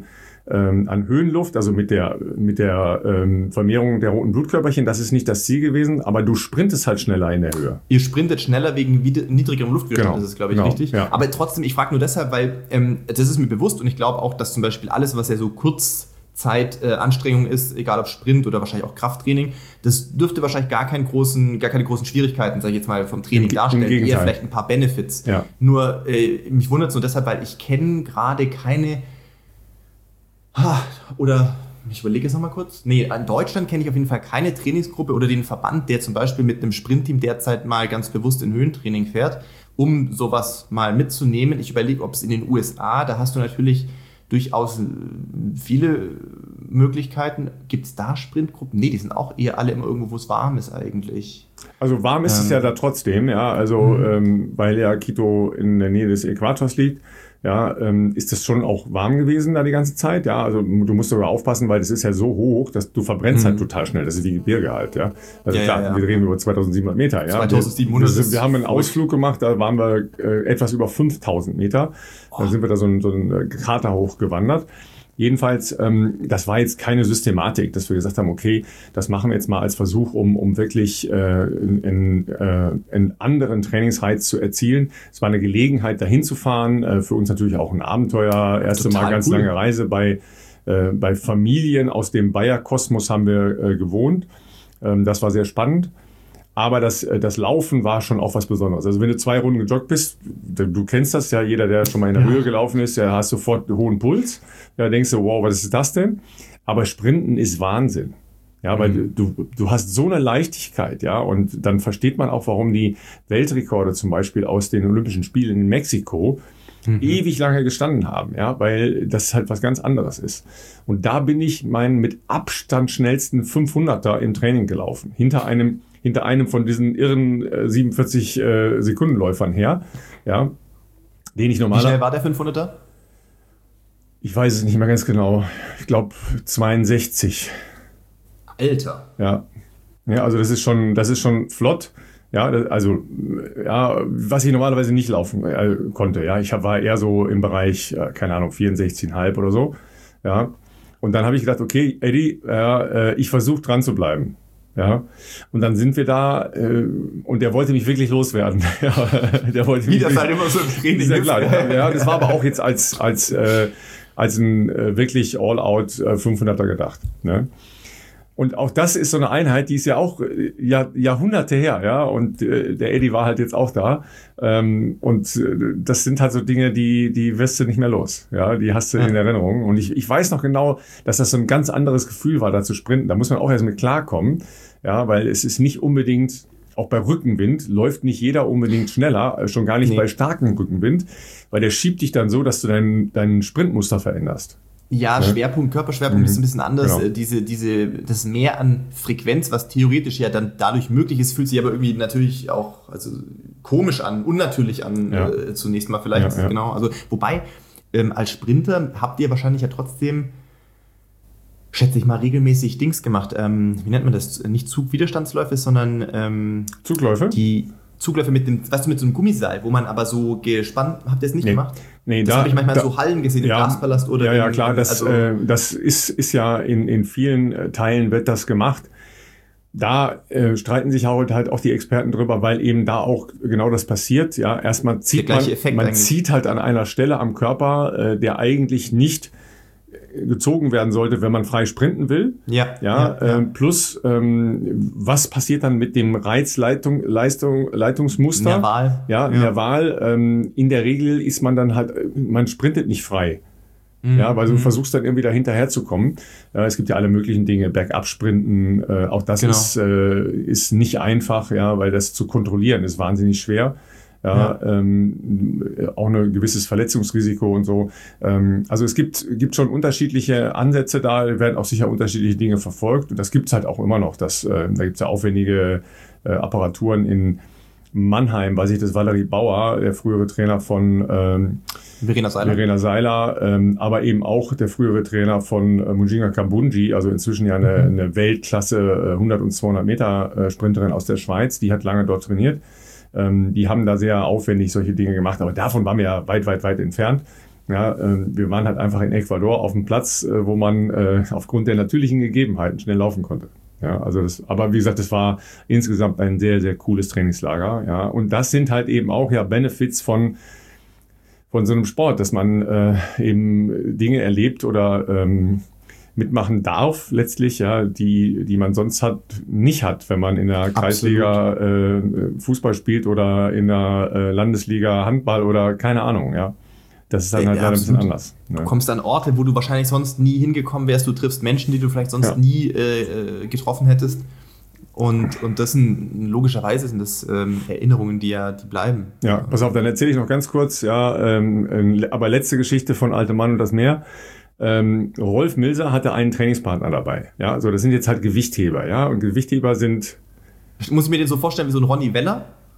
A: an Höhenluft, also mit der mit der ähm, Vermehrung der roten Blutkörperchen, das ist nicht das Ziel gewesen, aber du sprintest halt schneller in der Höhe.
B: Ihr sprintet schneller wegen niedrigerem Luftwiderstand, genau, das ist, glaube ich,
A: genau,
B: richtig.
A: Ja.
B: Aber trotzdem, ich frage nur deshalb, weil ähm, das ist mir bewusst und ich glaube auch, dass zum Beispiel alles, was ja so Kurzzeitanstrengung äh, ist, egal ob Sprint oder wahrscheinlich auch Krafttraining, das dürfte wahrscheinlich gar keinen großen, gar keine großen Schwierigkeiten, sage ich jetzt mal, vom Training Im, darstellen,
A: im
B: eher vielleicht ein paar Benefits.
A: Ja.
B: Nur, äh, mich wundert es nur deshalb, weil ich kenne gerade keine Oder, ich überlege es nochmal kurz. Nee, in Deutschland kenne ich auf jeden Fall keine Trainingsgruppe oder den Verband, der zum Beispiel mit einem Sprintteam derzeit mal ganz bewusst in Höhentraining fährt, um sowas mal mitzunehmen. Ich überlege, ob es in den U S A, da hast du natürlich durchaus viele Möglichkeiten. Gibt es da Sprintgruppen? Nee, die sind auch eher alle immer irgendwo, wo es warm ist eigentlich.
A: Also warm ist ähm, es ja da trotzdem, ja, also ähm, weil ja Quito in der Nähe des Äquators liegt. ja, ähm, ist das schon auch warm gewesen da die ganze Zeit. Ja, also du musst sogar aufpassen, weil das ist ja so hoch, dass du verbrennst mhm. halt total schnell. Das ist wie Gebirge halt, ja. Also
B: ja,
A: klar,
B: ja, ja.
A: wir reden über zweitausendsiebenhundert Meter, ja.
B: zweitausendsiebenhundert.
A: Wir, wir, wir haben einen Ausflug gemacht, da waren wir äh, etwas über fünftausend Meter. Oh. Da sind wir da so einen so einen Krater hochgewandert. Jedenfalls, ähm, das war jetzt keine Systematik, dass wir gesagt haben, okay, das machen wir jetzt mal als Versuch, um, um wirklich äh, einen äh, einen anderen Trainingsreiz zu erzielen. Es war eine Gelegenheit, dahin zu fahren. Äh, für uns natürlich auch ein Abenteuer. Erste Total Mal ganz cool. lange Reise bei, äh, bei Familien aus dem Bayer-Kosmos haben wir äh, gewohnt. Ähm, das war sehr spannend. Aber das, das Laufen war schon auch was Besonderes. Also wenn du zwei Runden gejoggt bist, du kennst das ja, jeder, der schon mal in der ja. Höhe gelaufen ist, der hast sofort einen hohen Puls. Da denkst du, wow, was ist das denn? Aber Sprinten ist Wahnsinn. Ja, weil mhm. du, du hast so eine Leichtigkeit, ja, und dann versteht man auch, warum die Weltrekorde zum Beispiel aus den Olympischen Spielen in Mexiko mhm. ewig lange gestanden haben, ja, weil das halt was ganz anderes ist. Und da bin ich meinen mit Abstand schnellsten fünfhunderter im Training gelaufen, hinter einem hinter einem von diesen irren äh, siebenundvierzig äh, Sekundenläufern her, ja, den ich normalerweise...
B: Wie schnell war der fünfhunderter?
A: Ich weiß es nicht mehr ganz genau. Ich glaube zweiundsechzig.
B: Alter.
A: Ja. Ja, also das ist schon, das ist schon flott. Ja, das, also ja, was ich normalerweise nicht laufen äh, konnte. Ja, ich hab, war eher so im Bereich, äh, keine Ahnung, vierundsechzig Komma fünf oder so. Ja. Und dann habe ich gedacht, okay, Eddie, äh, ich versuche dran zu bleiben. Ja, und dann sind wir da äh, und der wollte mich wirklich loswerden. ja, der wollte
B: Wie
A: mich
B: das halt immer so im Training ist.
A: Ja, klar. Ja, das war aber auch jetzt als als äh, als ein äh, wirklich All-Out äh, fünfhunderter gedacht. Ne? Und auch das ist so eine Einheit, die ist ja auch äh, Jahr, Jahrhunderte her, ja. Und äh, der Eddie war halt jetzt auch da. Ähm, und äh, das sind halt so Dinge, die die wirst du nicht mehr los. Ja, die hast du ja. in Erinnerung. Und ich ich weiß noch genau, dass das so ein ganz anderes Gefühl war, da zu sprinten. Da muss man auch erst mit klarkommen. Ja, weil es ist nicht unbedingt, auch bei Rückenwind, läuft nicht jeder unbedingt schneller, schon gar nicht nee. bei starkem Rückenwind, weil der schiebt dich dann so, dass du dein, dein Sprintmuster veränderst.
B: Ja, Schwerpunkt, Körperschwerpunkt mhm. ist ein bisschen anders. Genau. Diese, diese, das Mehr an Frequenz, was theoretisch ja dann dadurch möglich ist, fühlt sich aber irgendwie natürlich auch also komisch an, unnatürlich an, ja. äh, zunächst mal vielleicht. Ja, ja. Genau. Also, wobei, ähm, als Sprinter habt ihr wahrscheinlich ja trotzdem, schätze ich mal, regelmäßig Dings gemacht. Ähm, wie nennt man das? Nicht Zugwiderstandsläufe, sondern ähm,
A: Zugläufe?
B: Die Zugläufe mit dem, weißt du, mit so einem Gummiseil, wo man aber so gespannt, habt ihr es nicht
A: nee.
B: gemacht?
A: Nee,
B: das
A: da
B: habe ich manchmal
A: da,
B: in so Hallen gesehen, im
A: ja,
B: Gaspalast oder
A: Ja, ja,
B: in,
A: klar, das,
B: also,
A: äh, das ist, ist ja in, in vielen Teilen wird das gemacht. Da äh, streiten sich halt, halt auch die Experten drüber, weil eben da auch genau das passiert. Ja, erstmal zieht man, man zieht halt an einer Stelle am Körper, äh, der eigentlich nicht gezogen werden sollte, wenn man frei sprinten will.
B: Ja.
A: Ja. ja, äh, plus, ähm, was passiert dann mit dem Reizleitung, Leistung, Leitungsmuster?
B: Nerval.
A: Ja, ja. Nerval. Ähm, in der Regel ist man dann halt, man sprintet nicht frei. Mhm. Ja, weil du mhm. versuchst dann irgendwie da hinterher zu kommen. Äh, es gibt ja alle möglichen Dinge, Bergab-Sprinten, äh, auch das genau. ist, äh, ist nicht einfach, ja, weil das zu kontrollieren ist wahnsinnig schwer. Ja, ja. Ähm, auch ein gewisses Verletzungsrisiko und so. Ähm, also es gibt, gibt schon unterschiedliche Ansätze da, werden auch sicher unterschiedliche Dinge verfolgt. Und das gibt's halt auch immer noch. Das, äh, da gibt's ja aufwendige äh, Apparaturen in Mannheim, weiß ich, das Valerie Bauer, der frühere Trainer von ähm,
B: Verena Seiler,
A: Verena Seiler ähm, aber eben auch der frühere Trainer von äh, Mujinga Kambundji, also inzwischen ja eine, mhm. eine Weltklasse äh, hundert und zweihundert Meter äh, Sprinterin aus der Schweiz, die hat lange dort trainiert. Ähm, die haben da sehr aufwendig solche Dinge gemacht, aber davon waren wir ja weit, weit, weit entfernt. Ja, ähm, wir waren halt einfach in Ecuador auf dem Platz, äh, wo man äh, aufgrund der natürlichen Gegebenheiten schnell laufen konnte. Ja, also das, aber wie gesagt, das war insgesamt ein sehr, sehr cooles Trainingslager. Ja, und das sind halt eben auch ja Benefits von von so einem Sport, dass man äh, eben Dinge erlebt oder ähm, mitmachen darf letztlich, ja, die die man sonst hat nicht hat, wenn man in der Kreisliga äh, Fußball spielt oder in der äh, Landesliga Handball oder keine Ahnung, ja. Das ist dann halt ja, leider ein bisschen anders. Ne?
B: Du kommst an Orte, wo du wahrscheinlich sonst nie hingekommen wärst. Du triffst Menschen, die du vielleicht sonst ja. nie äh, getroffen hättest. Und, und das sind logischerweise sind das ähm, Erinnerungen, die ja die bleiben.
A: Ja, pass auf, dann erzähle ich noch ganz kurz. Ja, ähm, aber letzte Geschichte von Alte Mann und das Meer. Ähm, Rolf Milser hatte einen Trainingspartner dabei. Ja, also das sind jetzt halt Gewichtheber. Ja, und Gewichtheber sind.
B: Muss ich mir den so vorstellen wie so ein Ronny Weller?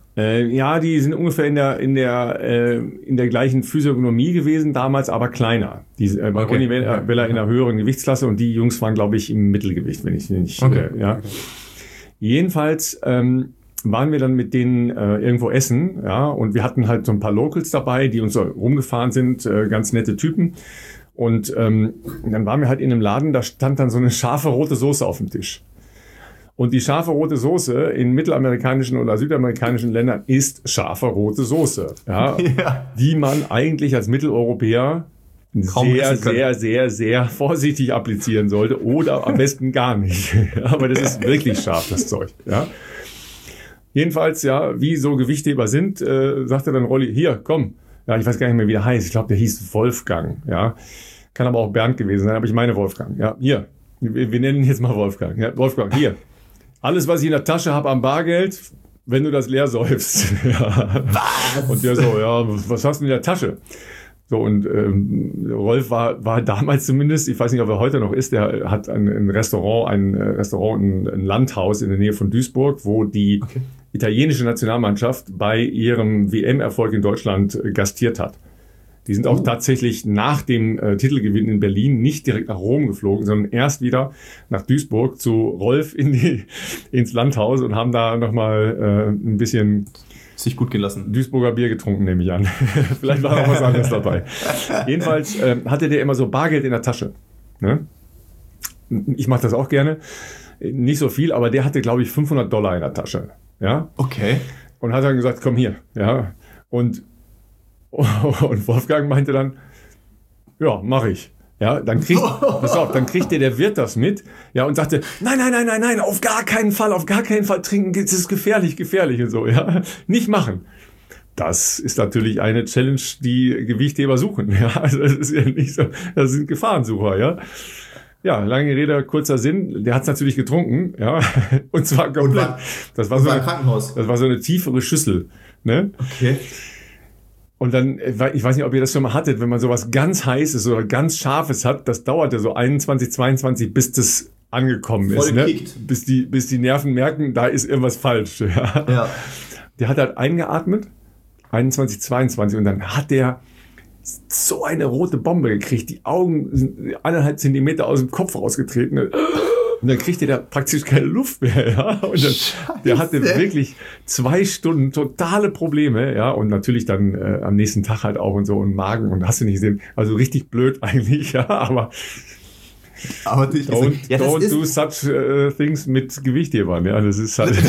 A: Äh, ja, die sind ungefähr in der in der äh, in der gleichen Physiognomie gewesen damals, aber kleiner. Die, äh, bei
B: Okay.
A: Ronny Vella Vella in einer höheren Gewichtsklasse und die Jungs waren, glaube ich, im Mittelgewicht, wenn ich nicht.
B: Okay.
A: Äh, ja.
B: Okay.
A: Jedenfalls ähm, waren wir dann mit denen äh, irgendwo essen, ja, und wir hatten halt so ein paar Locals dabei, die uns so rumgefahren sind, äh, ganz nette Typen. Und ähm, dann waren wir halt in einem Laden, da stand dann so eine scharfe rote Soße auf dem Tisch. Und die scharfe rote Soße in mittelamerikanischen oder südamerikanischen Ländern ist scharfe rote Soße, ja,
B: Ja.
A: die man eigentlich als Mitteleuropäer
B: Kaum
A: sehr,
B: essen können.
A: sehr, sehr, sehr vorsichtig applizieren sollte oder am besten gar nicht. Aber das ist wirklich scharf, das Zeug. Ja. Jedenfalls, ja, wie so Gewichtheber sind, äh, sagte dann Rolli, hier, komm. Ja, ich weiß gar nicht mehr, wie der heißt. Ich glaube, der hieß Wolfgang. Ja, kann aber auch Bernd gewesen sein, aber ich meine Wolfgang. Ja, hier. Wir, wir nennen ihn jetzt mal Wolfgang. Ja, Wolfgang, hier. Alles, was ich in der Tasche habe am Bargeld, wenn du das leer säufst. Ja.
B: Was?
A: Und der so, ja, was hast du in der Tasche? So, und ähm, Rolf war, war damals zumindest, ich weiß nicht, ob er heute noch ist, der hat ein, ein Restaurant, ein äh, Restaurant, ein, ein Landhaus in der Nähe von Duisburg, wo die
B: Okay.
A: italienische Nationalmannschaft bei ihrem W M-Erfolg in Deutschland äh, gastiert hat. Die sind auch
B: Oh.
A: tatsächlich nach dem äh, Titelgewinn in Berlin nicht direkt nach Rom geflogen, sondern erst wieder nach Duisburg zu Rolf in die, ins Landhaus und haben da nochmal äh, ein bisschen
B: Sich gut gelassen.
A: Duisburger Bier getrunken, nehme ich an. Vielleicht war auch was anderes dabei. Jedenfalls äh, hatte der immer so Bargeld in der Tasche. Ne? Ich mache das auch gerne. Nicht so viel, aber der hatte, glaube ich, fünfhundert Dollar in der Tasche. Ja?
B: Okay.
A: Und hat dann gesagt, komm hier. Ja? Und, und Wolfgang meinte dann, ja, mache ich. Ja, dann kriegt, pass auf, dann kriegt der, der Wirt das mit, ja, und sagte, nein, nein, nein, nein, nein, auf gar keinen Fall, auf gar keinen Fall trinken, das ist gefährlich, gefährlich und so, ja, nicht machen. Das ist natürlich eine Challenge, die Gewichtheber suchen, ja, also das ist ja nicht so, das sind Gefahrensucher, ja. Ja, lange Rede, kurzer Sinn, der hat es natürlich getrunken, ja, und zwar komplett,
B: Und war-
A: das war
B: Und
A: so
B: war im
A: eine,
B: Krankenhaus.
A: das war so eine tiefere Schüssel, ne.
B: Okay.
A: Und dann, ich weiß nicht, ob ihr das schon mal hattet, wenn man sowas ganz Heißes oder ganz Scharfes hat, das dauerte so einundzwanzig, zweiundzwanzig, bis das angekommen
B: Voll
A: ist, ne?
B: kickt.
A: Bis die, bis die Nerven merken, da ist irgendwas falsch. Ja.
B: Ja.
A: Der hat halt eingeatmet, einundzwanzig, zweiundzwanzig, und dann hat der so eine rote Bombe gekriegt. Die Augen sind eineinhalb Zentimeter aus dem Kopf rausgetreten. Und dann kriegte der praktisch keine Luft mehr, ja. Und dann, der hatte wirklich zwei Stunden totale Probleme, ja. Und natürlich dann äh, am nächsten Tag halt auch und so und Magen und hast du nicht gesehen. Also richtig blöd eigentlich, ja. Aber
B: Aber nicht
A: don't,
B: ja, das
A: don't
B: ist
A: do such uh, things mit Gewichthebern, ja. Das ist halt.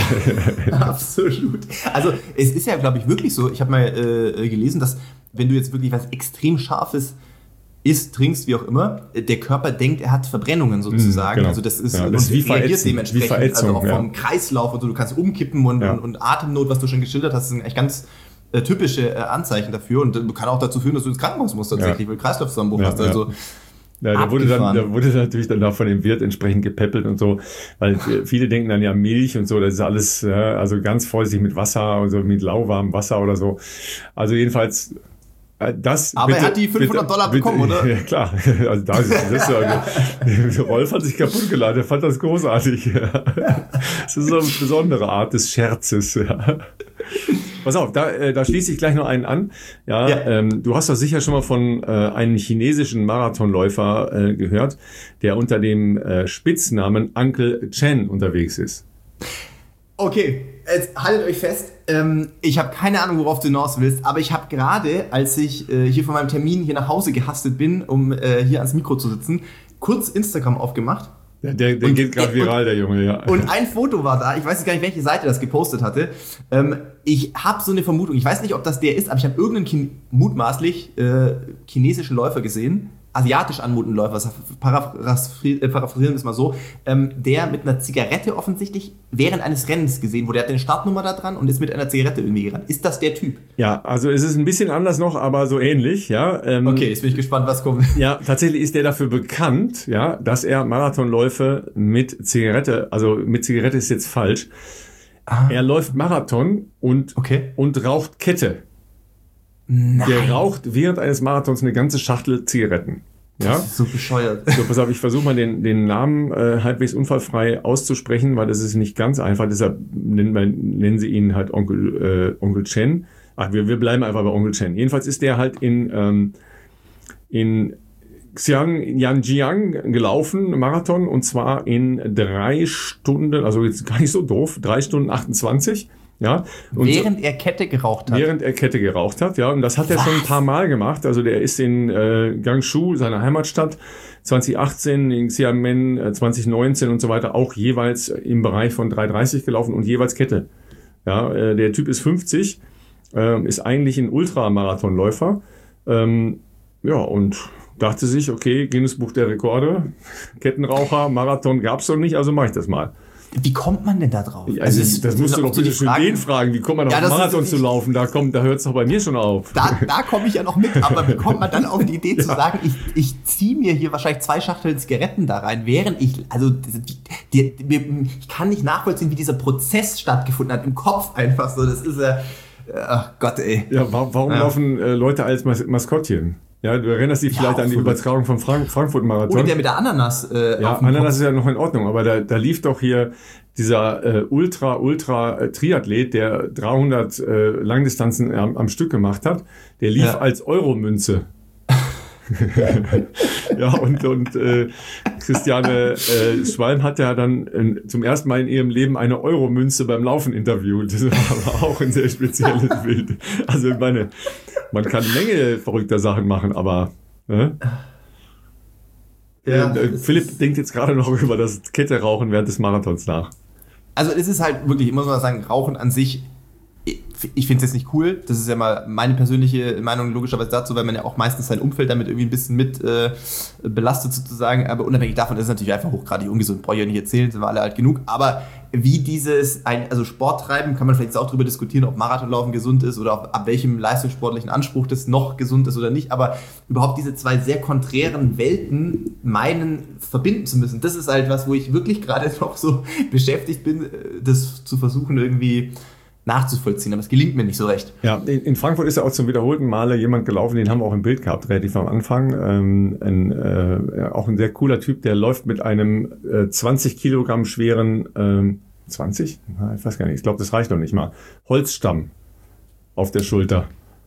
B: absolut. Also es ist ja, glaube ich, wirklich so. Ich habe mal äh, gelesen, dass wenn du jetzt wirklich was extrem Scharfes isst, trinkst, wie auch immer, der Körper denkt, er hat Verbrennungen sozusagen.
A: genau.
B: Also das ist,
A: Ja,
B: und
A: das ist wie
B: reagiert
A: Verätzen,
B: dementsprechend.
A: wie Verätzung,
B: also auch
A: ja.
B: vom Kreislauf und so, du kannst umkippen und,
A: Ja.
B: und, und Atemnot, was du schon geschildert hast, sind echt ganz äh, typische äh, Anzeichen dafür und äh, kann auch dazu führen, dass du ins Krankenhaus musst tatsächlich,
A: Ja.
B: weil du Kreislaufzusammenbruch
A: Ja,
B: hast. Also
A: Ja, da wurde dann,
B: Abgefahren.
A: da wurde natürlich dann auch von dem Wirt entsprechend gepäppelt und so, weil viele denken dann ja Milch und so, das ist alles, ja, also ganz vorsichtig mit Wasser und so, mit lauwarmem Wasser oder so. Also jedenfalls, äh, das.
B: Aber er hat die fünfhundert Dollar bekommen, oder?
A: Ja, klar. Also da ist das, ist ja, Rolf hat sich kaputt geladen, er fand das großartig. Ja. Das ist so eine besondere Art des Scherzes, ja. Pass auf, da, äh, da schließe ich gleich noch einen an. Ja,
B: Ja.
A: Ähm, du hast doch sicher schon mal von äh, einem chinesischen Marathonläufer äh, gehört, der unter dem äh, Spitznamen Uncle Chen unterwegs ist.
B: okay, jetzt haltet euch fest. Ähm, ich habe keine Ahnung, worauf du hinaus willst, aber ich habe gerade, als ich äh, hier von meinem Termin hier nach Hause gehastet bin, um äh, hier ans Mikro zu sitzen, kurz Instagram aufgemacht.
A: Der, der, der
B: Und-
A: geht gerade viral, der Junge, ja.
B: Und ein Foto war da, ich weiß jetzt gar nicht, welche Seite das gepostet hatte. Ähm, ich habe so eine Vermutung, ich weiß nicht, ob das der ist, aber ich habe irgendeinen Chin- mutmaßlich äh, chinesischen Läufer gesehen, asiatisch anmutenden Läufer, paraphrasieren äh, paraphrasieren wir es mal so, ähm, der mit einer Zigarette offensichtlich während eines Rennens gesehen wurde. Der hat eine Startnummer da dran und ist mit einer Zigarette irgendwie gerannt. Ist das der Typ?
A: Ja, also es ist ein bisschen anders noch, aber so ähnlich, ja. Ähm,
B: Okay, jetzt bin ich gespannt, was kommt.
A: Ja, tatsächlich ist der dafür bekannt, ja, dass er Marathonläufe mit Zigarette, also mit Zigarette ist jetzt falsch. Er läuft Marathon und,
B: Okay.
A: und raucht Kette.
B: Nein.
A: Der raucht während eines Marathons eine ganze Schachtel Zigaretten. Ja?
B: Das ist so bescheuert.
A: So, pass auf, ich versuche mal den, den Namen äh, halbwegs unfallfrei auszusprechen, weil das ist nicht ganz einfach. Deshalb nennen, wir, nennen sie ihn halt Onkel, äh, Onkel Chen. Ach, wir, wir bleiben einfach bei Onkel Chen. Jedenfalls ist der halt in, ähm, in Xiang, Yanjiang gelaufen, Marathon, und zwar in drei Stunden, also jetzt gar nicht so doof, drei Stunden achtundzwanzig. Ja, und
B: während so, er Kette geraucht hat.
A: Während er Kette geraucht hat, ja. Und das hat Was? er schon ein paar Mal gemacht. Also der ist in äh, Guangzhou, seiner Heimatstadt, zwanzig achtzehn, in Xiamen äh, zwanzig neunzehn und so weiter, auch jeweils im Bereich von drei dreißig gelaufen und jeweils Kette. Ja, äh, der Typ ist fünfzig, äh, ist eigentlich ein Ultramarathonläufer. Ähm, ja, und dachte sich, okay, Guinness-Buch der Rekorde, Kettenraucher, Marathon gab's doch nicht, also mache ich das mal.
B: Wie kommt man denn da drauf?
A: Also, also das, das musst du doch bitte schön den fragen. Wie kommt man auf ja, Marathon zu laufen? Da kommt, da hört es doch bei mir schon auf.
B: Da, da komme ich ja noch mit. Aber wie kommt man dann auf die Idee zu ja. sagen, ich, ich ziehe mir hier wahrscheinlich zwei Schachteln Zigaretten da rein, während ich, also die, die, ich kann nicht nachvollziehen, wie dieser Prozess stattgefunden hat im Kopf einfach so. Das ist ja, ach Gott, ey.
A: Ja, warum ja. laufen äh, Leute als Mas- Maskottchen? Ja, du erinnerst dich vielleicht ja, an die Übertragung vom Frank- Frankfurt-Marathon.
B: Oder der mit der Ananas. Äh,
A: ja, Ananas ist ja noch in Ordnung, aber da, da lief doch hier dieser äh, Ultra, Ultra-Triathlet, der dreihundert äh, Langdistanzen am, am Stück gemacht hat, der lief ja. als Euromünze. Ja, und, und äh, Christiane äh, Schwalm hat ja dann äh, zum ersten Mal in ihrem Leben eine Euromünze beim Laufen interviewt. Das war aber auch ein sehr spezielles Bild. Also ich meine, man kann eine Menge verrückter Sachen machen, aber äh? Ja, äh, Philipp denkt jetzt gerade noch über das Kette rauchen während des Marathons nach.
B: Also es ist halt wirklich, ich muss mal sagen, Rauchen an sich, ich finde es jetzt nicht cool. Das ist ja mal meine persönliche Meinung logischerweise dazu, weil man ja auch meistens sein Umfeld damit irgendwie ein bisschen mit äh, belastet sozusagen. Aber unabhängig davon ist es natürlich einfach hochgradig ungesund. Brauche ich ja nicht erzählen, sind wir alle alt genug. Aber wie dieses, ein, also Sport treiben, kann man vielleicht auch darüber diskutieren, ob Marathonlaufen gesund ist oder ob, ab welchem leistungssportlichen Anspruch das noch gesund ist oder nicht. Aber überhaupt diese zwei sehr konträren Welten meinen, verbinden zu müssen. Das ist halt was, wo ich wirklich gerade noch so beschäftigt bin, das zu versuchen irgendwie nachzuvollziehen, aber es gelingt mir nicht so recht.
A: Ja, in Frankfurt ist ja auch zum wiederholten Male jemand gelaufen, den haben wir auch im Bild gehabt, relativ am Anfang. Ähm, ein, äh, auch ein sehr cooler Typ, der läuft mit einem äh, zwanzig Kilogramm schweren, ähm, zwanzig? Ich weiß gar nicht, ich glaube, das reicht noch nicht mal, Holzstamm auf der Schulter.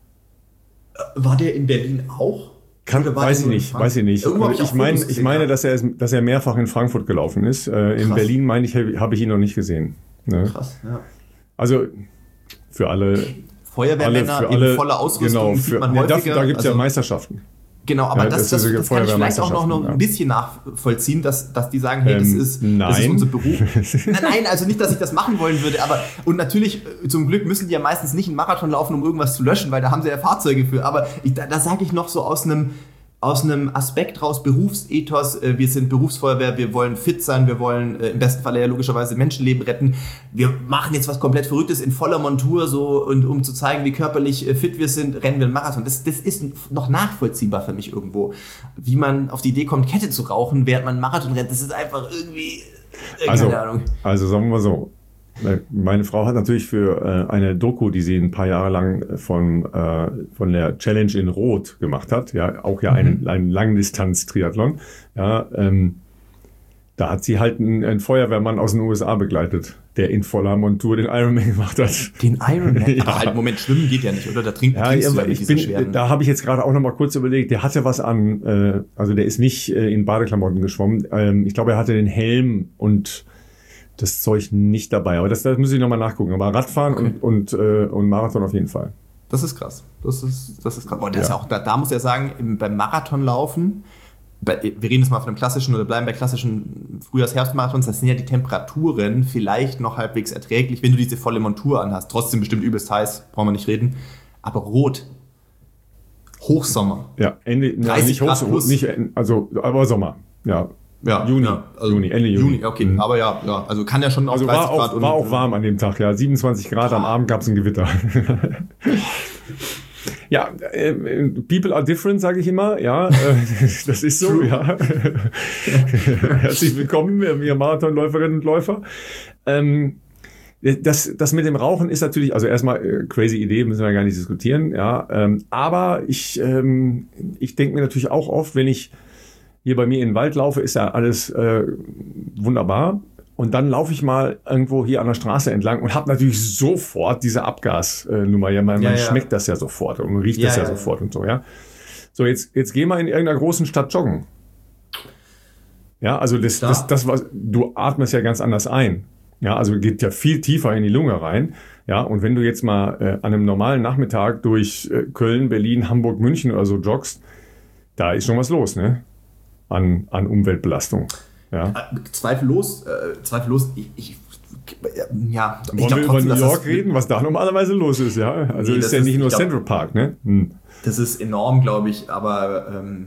B: War der in Berlin auch?
A: Kann, weiß ich nicht, weiß ich nicht. Ich, ich meine, ich meine, dass er, dass er mehrfach in Frankfurt gelaufen ist. Äh, in Berlin, meine ich, habe ich ihn noch nicht gesehen. Ne? Krass, ja. Also für alle
B: Feuerwehrmänner alle, für alle, in voller Ausrüstung
A: genau, für,
B: sieht man
A: ja,
B: häufiger.
A: Das, da gibt es
B: also,
A: ja Meisterschaften.
B: Genau, aber ja, das, das, das, das kann ich vielleicht auch noch, noch ein bisschen nachvollziehen, dass, dass die sagen, hey, das, ähm, ist, das ist unser Beruf. nein, nein, also nicht, dass ich das machen wollen würde, aber und natürlich, zum Glück müssen die ja meistens nicht einen Marathon laufen, um irgendwas zu löschen, weil da haben sie ja Fahrzeuge für, aber ich, da, da sage ich noch so aus einem aus einem Aspekt raus, Berufsethos, äh, wir sind Berufsfeuerwehr, wir wollen fit sein, wir wollen äh, im besten Falle ja logischerweise Menschenleben retten, wir machen jetzt was komplett Verrücktes in voller Montur so und um zu zeigen, wie körperlich äh, fit wir sind, rennen wir einen Marathon. Das, das ist noch nachvollziehbar für mich irgendwo. Wie man auf die Idee kommt, Kette zu rauchen, während man einen Marathon rennt, das ist einfach irgendwie, äh,
A: also,
B: keine Ahnung.
A: Also sagen wir mal so, meine Frau hat natürlich für äh, eine Doku, die sie ein paar Jahre lang von, äh, von der Challenge in Rot gemacht hat, ja, auch ja mhm. einen, einen Langdistanz-Triathlon, ja, ähm, da hat sie halt einen, einen Feuerwehrmann aus den U S A begleitet, der in voller Montur den Ironman gemacht hat.
B: Den Ironman? ja. Aber halt, Moment, schwimmen geht ja nicht, oder? Da trinkt
A: ja, ja, ja ich bin, Da habe ich jetzt gerade auch noch mal kurz überlegt, der hatte was an, äh, also der ist nicht äh, in Badeklamotten geschwommen, ähm, ich glaube, er hatte den Helm und das Zeug nicht dabei, aber das, das muss ich nochmal nachgucken. Aber Radfahren okay. und, und, äh, und Marathon auf jeden Fall.
B: Das ist krass. Das ist, das ist krass. Und das ja. auch, da, da muss ich ja sagen, im, beim Marathonlaufen, bei, wir reden jetzt mal von einem klassischen oder bleiben bei klassischen Frühjahrs-Herbstmarathons, das sind ja die Temperaturen vielleicht noch halbwegs erträglich, wenn du diese volle Montur anhast. Trotzdem bestimmt übelst heiß, brauchen wir nicht reden. Aber rot. Hochsommer.
A: Ja, Ende, ja, nicht Hochsommer, nicht, also, aber Sommer. Ja.
B: Ja,
A: Juni,
B: ja, also
A: Juni, Ende Juni. Juni
B: okay, mhm. aber ja, ja, also kann ja schon auch
A: also
B: dreißig
A: war auch,
B: Grad.
A: War auch warm an dem Tag, ja, siebenundzwanzig Grad, am Abend gab es ein Gewitter. Ja, äh, people are different, sage ich immer, ja, äh, das ist so, True. Ja. Herzlich willkommen, ihr Marathonläuferinnen und Läufer. Ähm, Das, das mit dem Rauchen ist natürlich, also erstmal äh, crazy Idee, müssen wir gar nicht diskutieren, ja. Ähm, aber ich, ähm, ich denke mir natürlich auch oft, wenn ich hier bei mir in den Wald laufe, ist ja alles äh, wunderbar. Und dann laufe ich mal irgendwo hier an der Straße entlang und habe natürlich sofort diese Abgasnummer. Ja, man,
B: Ja,
A: man
B: ja.
A: schmeckt das ja sofort und man riecht
B: Ja,
A: das ja,
B: ja,
A: sofort und so, ja. So, jetzt, jetzt geh mal in irgendeiner großen Stadt joggen. Ja, also das,
B: Klar.
A: das, das, was du atmest ja ganz anders ein. Ja, also geht ja viel tiefer in die Lunge rein. Ja, und wenn du jetzt mal äh, an einem normalen Nachmittag durch äh, Köln, Berlin, Hamburg, München oder so joggst, da ist schon was los, ne? An, an Umweltbelastung. Ja.
B: Äh, Zweifellos, äh, zweifellos, ich, ich ja, ich
A: Wollen
B: glaub
A: wir
B: trotzdem,
A: über
B: dass
A: New York
B: das-
A: reden, was da normalerweise los ist, ja? Also
B: Nee,
A: ist
B: das
A: ja
B: ist-
A: nicht nur
B: ich glaub-
A: Central Park, ne? Hm.
B: Das ist enorm, glaube ich, aber ähm,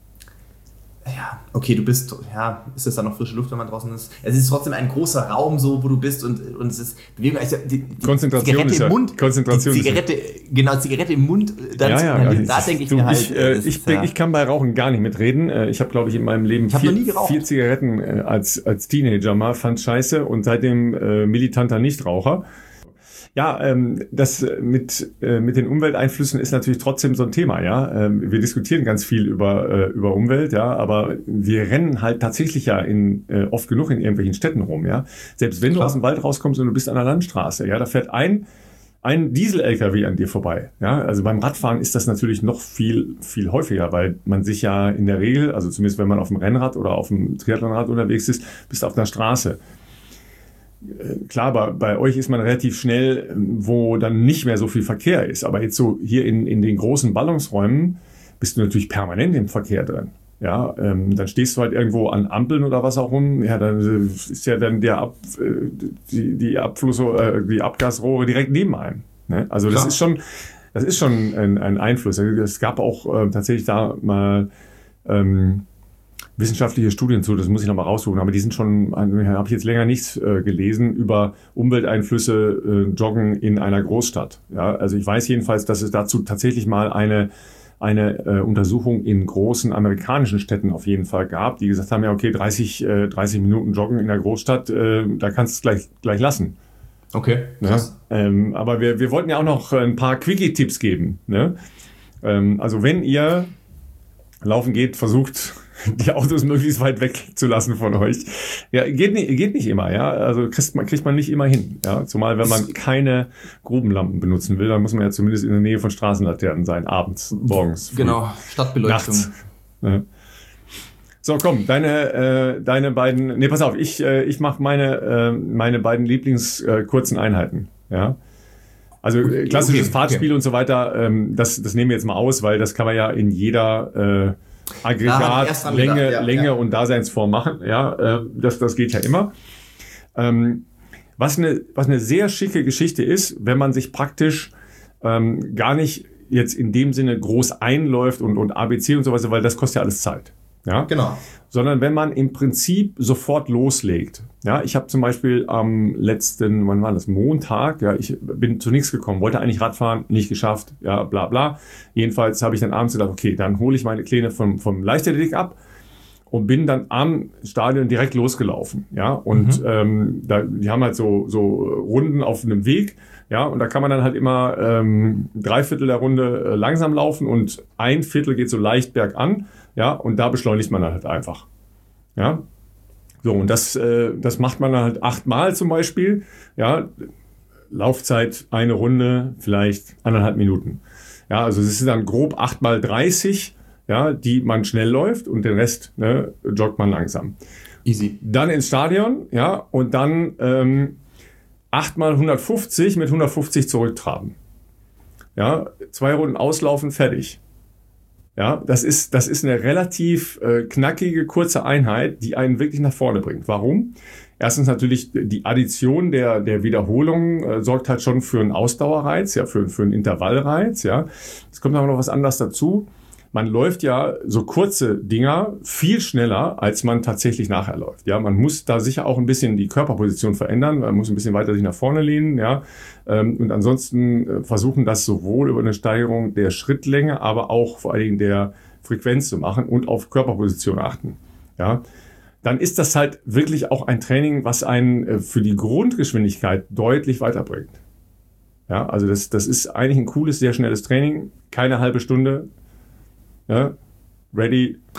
B: ja, okay, du bist, ja, ist das dann noch frische Luft, wenn man draußen ist? Es ist trotzdem ein großer Raum, so, wo du bist und, und es ist Bewegung, also die, die
A: Konzentration
B: Zigarette
A: ist ja-
B: im Mund,
A: Konzentration
B: die
A: ist ja-
B: Zigarette, genau, Zigarette im Mund, dann
A: Ja,
B: zu
A: ja,
B: inhalieren,
A: ja.
B: da denke ich
A: Du,
B: mir halt,
A: ich, äh,
B: das
A: ich,
B: ist,
A: bin,
B: ja,
A: ich kann bei Rauchen gar nicht mitreden. Äh, Ich habe, glaube ich, in meinem Leben
B: Ich hab
A: vier,
B: noch nie geraucht.
A: vier Zigaretten äh, als, als Teenager mal, fand scheiße und seitdem äh, militanter Nichtraucher. Ja, ähm, das mit, äh, mit den Umwelteinflüssen ist natürlich trotzdem so ein Thema, ja. Ähm, wir diskutieren ganz viel über, äh, über Umwelt, ja, aber wir rennen halt tatsächlich ja in, äh, oft genug in irgendwelchen Städten rum, ja. Selbst wenn
B: Klar.
A: du aus dem Wald rauskommst und du bist an der Landstraße, ja, da fährt ein, ein Diesel-L K W an dir vorbei, ja. Also beim Radfahren ist das natürlich noch viel, viel häufiger, weil man sich ja in der Regel, also zumindest wenn man auf dem Rennrad oder auf dem Triathlonrad unterwegs ist, bist auf der Straße. Klar, bei, bei euch ist man relativ schnell, wo dann nicht mehr so viel Verkehr ist. Aber jetzt so hier in, in den großen Ballungsräumen bist du natürlich permanent im Verkehr drin. Ja, ähm, dann stehst du halt irgendwo an Ampeln oder was auch rum. Ja, dann äh, ist ja dann der Ab, äh, die, die Abfluss, äh, die Abgasrohre direkt neben einem. Ne? Also das
B: Klar.
A: ist schon, das ist schon ein, ein Einfluss. Es gab auch äh, tatsächlich da mal ähm, wissenschaftliche Studien zu, das muss ich noch mal raussuchen, aber die sind schon, habe ich jetzt länger nichts äh, gelesen, über Umwelteinflüsse äh, Joggen in einer Großstadt. Ja, also ich weiß jedenfalls, dass es dazu tatsächlich mal eine, eine äh, Untersuchung in großen amerikanischen Städten auf jeden Fall gab, die gesagt haben, ja okay, dreißig, äh, dreißig Minuten Joggen in der Großstadt, äh, da kannst du es gleich, gleich lassen.
B: okay,
A: Ne? Ähm, aber wir, wir wollten ja auch noch ein paar Quickie-Tipps geben. Ne? Ähm, also wenn ihr laufen geht, versucht die Autos möglichst weit weg zu lassen von euch. Ja, geht nicht, geht nicht immer, ja. Also kriegt man, kriegt man nicht immer hin. Ja, zumal wenn man keine Grubenlampen benutzen will, dann muss man ja zumindest in der Nähe von Straßenlaternen sein, abends, morgens. früh,
B: genau, Stadtbeleuchtung.
A: nachts. Ja. So, komm, deine, äh, deine beiden, nee, pass auf, ich, äh, ich mache meine, äh, meine beiden Lieblings äh, kurzen Einheiten, ja. Also äh, klassisches
B: okay,
A: Fahrtspiel
B: okay.
A: und so weiter, ähm, das, das nehmen wir jetzt mal aus, weil das kann man ja in jeder äh,
B: Da
A: Aggregat,
B: hab ich erst dran
A: Länge,
B: gedacht, ja,
A: Länge
B: ja.
A: und Daseinsform machen. Ja, äh, das, das geht ja immer. Ähm, was, eine, was eine sehr schicke Geschichte ist, wenn man sich praktisch ähm, gar nicht jetzt in dem Sinne groß einläuft und, und A B C und so weiter, weil das kostet ja alles Zeit. Ja?
B: Genau.
A: Sondern wenn man im Prinzip sofort loslegt. Ja, ich habe zum Beispiel am letzten, wann war das, Montag, ja, ich bin zu nichts gekommen, wollte eigentlich Radfahren, nicht geschafft, ja, bla bla. Jedenfalls habe ich dann abends gedacht, okay, dann hole ich meine Kleine vom, vom Leichtathletik ab und bin dann am Stadion direkt losgelaufen. Ja, und
B: Mhm.
A: ähm, da, die haben halt so, so Runden auf einem Weg. Ja, und da kann man dann halt immer ähm, drei Viertel der Runde äh, langsam laufen und ein Viertel geht so leicht bergan. Ja, und da beschleunigt man dann halt einfach. Ja, so, und das, äh, das macht man dann halt achtmal zum Beispiel. Ja, Laufzeit eine Runde, vielleicht anderthalb Minuten. Ja, also es ist dann grob acht mal dreißig, ja, die man schnell läuft und den Rest, ne, joggt man langsam.
B: Easy.
A: Dann ins Stadion, ja, und dann ähm, acht mal hundertfünfzig mit hundertfünfzig zurücktraben. Ja, zwei Runden auslaufen, fertig. Ja, das ist, das ist eine relativ äh, knackige, kurze Einheit, die einen wirklich nach vorne bringt. Warum? Erstens natürlich die Addition der, der Wiederholungen äh, sorgt halt schon für einen Ausdauerreiz, ja, für, für einen Intervallreiz, ja. Es kommt aber noch was anderes dazu. Man läuft ja so kurze Dinger viel schneller, als man tatsächlich nachher läuft. Ja, man muss da sicher auch ein bisschen die Körperposition verändern. Man muss ein bisschen weiter sich nach vorne lehnen. Ja, und ansonsten versuchen das sowohl über eine Steigerung der Schrittlänge, aber auch vor allen Dingen der Frequenz zu machen und auf Körperposition achten. Ja, dann ist das halt wirklich auch ein Training, was einen für die Grundgeschwindigkeit deutlich weiterbringt. Ja, also das, das ist eigentlich ein cooles, sehr schnelles Training. Keine halbe Stunde. Ja, ready,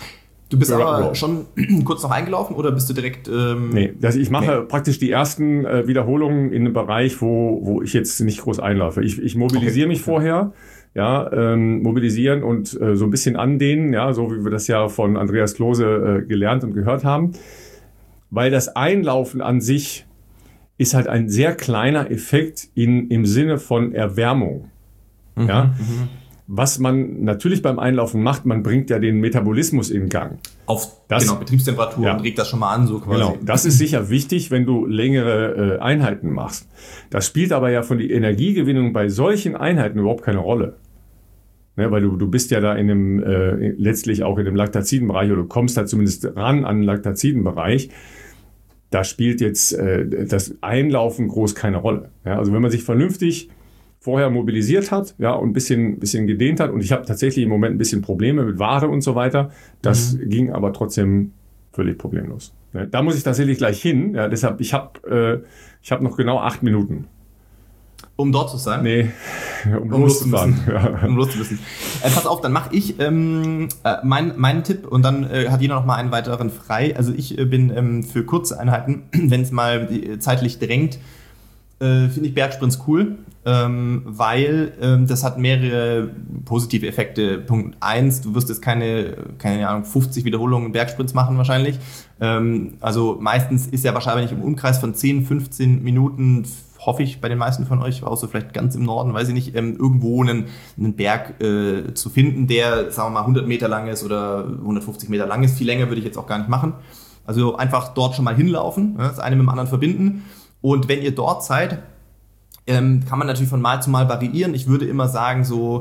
B: Du bist aber schon kurz noch eingelaufen oder bist du direkt... Ähm
A: nee, also ich mache
B: nee.
A: praktisch die ersten äh, Wiederholungen in einem Bereich, wo, wo ich jetzt nicht groß einlaufe. Ich, ich mobilisiere okay. mich vorher, ja, ähm, mobilisieren und äh, so ein bisschen andehnen, ja, so wie wir das ja von Andreas Klose äh, gelernt und gehört haben. Weil das Einlaufen an sich ist halt ein sehr kleiner Effekt in, im Sinne von Erwärmung. Mhm, ja. Mhm. Was man natürlich beim Einlaufen macht, man bringt ja den Metabolismus in Gang.
B: Auf das, genau, Betriebstemperatur ja. und regt das schon mal an, so quasi.
A: Genau, das ist sicher wichtig, wenn du längere äh, Einheiten machst. Das spielt aber ja von der Energiegewinnung bei solchen Einheiten überhaupt keine Rolle. Ne, weil du, du bist ja da in dem, äh, letztlich auch in dem Laktazidenbereich oder du kommst da zumindest ran an den Laktazidenbereich. Da spielt jetzt äh, das Einlaufen groß keine Rolle. Ja, also wenn man sich vernünftig vorher mobilisiert hat, ja, und ein bisschen, bisschen gedehnt hat. Und ich habe tatsächlich im Moment ein bisschen Probleme mit Wade und so weiter. Das mhm. ging aber trotzdem völlig problemlos. Ja, da muss ich tatsächlich gleich hin. Ja, deshalb, ich habe äh, ich hab noch genau acht Minuten.
B: Um dort zu sein?
A: Nee, um,
B: um
A: loszufahren.
B: Ja. Um loszuwissen. Äh, pass auf, dann mache ich ähm, äh, mein, meinen Tipp und dann äh, hat jeder noch mal einen weiteren frei. Also ich äh, bin ähm, für kurze Einheiten, wenn es mal äh, zeitlich drängt, äh, finde ich Bergsprints cool. Ähm, weil ähm, das hat mehrere positive Effekte. Punkt eins, du wirst jetzt keine, keine Ahnung, fünfzig Wiederholungen Bergsprints machen wahrscheinlich. Ähm, also meistens ist ja wahrscheinlich im Umkreis von zehn, fünfzehn Minuten, hoffe ich bei den meisten von euch, außer vielleicht ganz im Norden, weiß ich nicht, ähm, irgendwo einen, einen Berg äh, zu finden, der, sagen wir mal, hundert Meter lang ist oder hundertfünfzig Meter lang ist. Viel länger würde ich jetzt auch gar nicht machen. Also einfach dort schon mal hinlaufen, ja, das eine mit dem anderen verbinden. Und wenn ihr dort seid, Ähm, kann man natürlich von Mal zu Mal variieren. Ich würde immer sagen, so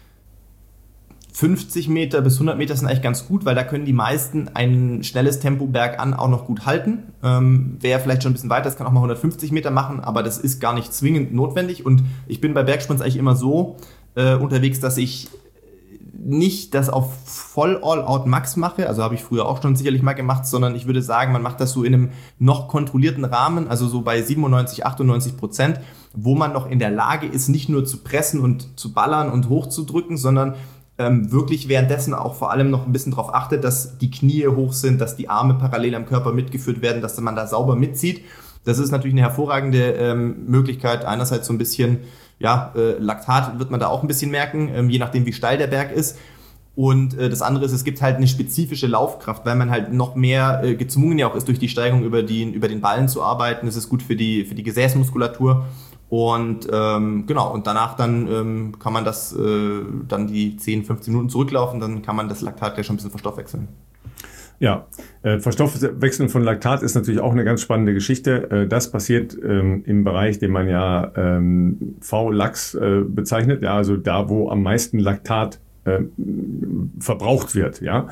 B: fünfzig Meter bis hundert Meter sind eigentlich ganz gut, weil da können die meisten ein schnelles Tempo bergan auch noch gut halten. Ähm, wer vielleicht schon ein bisschen weiter ist, kann auch mal hundertfünfzig Meter machen, aber das ist gar nicht zwingend notwendig. Und ich bin bei Bergsprints eigentlich immer so äh, unterwegs, dass ich nicht das auf voll All-Out-Max mache, also habe ich früher auch schon sicherlich mal gemacht, sondern ich würde sagen, man macht das so in einem noch kontrollierten Rahmen, also so bei siebenundneunzig, achtundneunzig Prozent, wo man noch in der Lage ist, nicht nur zu pressen und zu ballern und hochzudrücken, sondern ähm, wirklich währenddessen auch vor allem noch ein bisschen darauf achtet, dass die Knie hoch sind, dass die Arme parallel am Körper mitgeführt werden, dass man da sauber mitzieht. Das ist natürlich eine hervorragende ähm, Möglichkeit, einerseits so ein bisschen, ja, äh, Laktat wird man da auch ein bisschen merken, ähm, je nachdem wie steil der Berg ist. Und äh, das andere ist, es gibt halt eine spezifische Laufkraft, weil man halt noch mehr äh, gezwungen ja auch ist, durch die Steigung über, die, über den Ballen zu arbeiten. Das ist gut für die, für die Gesäßmuskulatur. Und ähm, genau, und danach dann ähm, kann man das äh, dann die zehn, fünfzehn Minuten zurücklaufen, dann kann man das Laktat gleich schon ein bisschen verstoffwechseln.
A: Ja, äh, Verstoffwechseln von Laktat ist natürlich auch eine ganz spannende Geschichte. Äh, das passiert ähm, im Bereich, den man ja ähm, V-Lax äh, bezeichnet, ja, also da, wo am meisten Laktat äh, verbraucht wird, ja.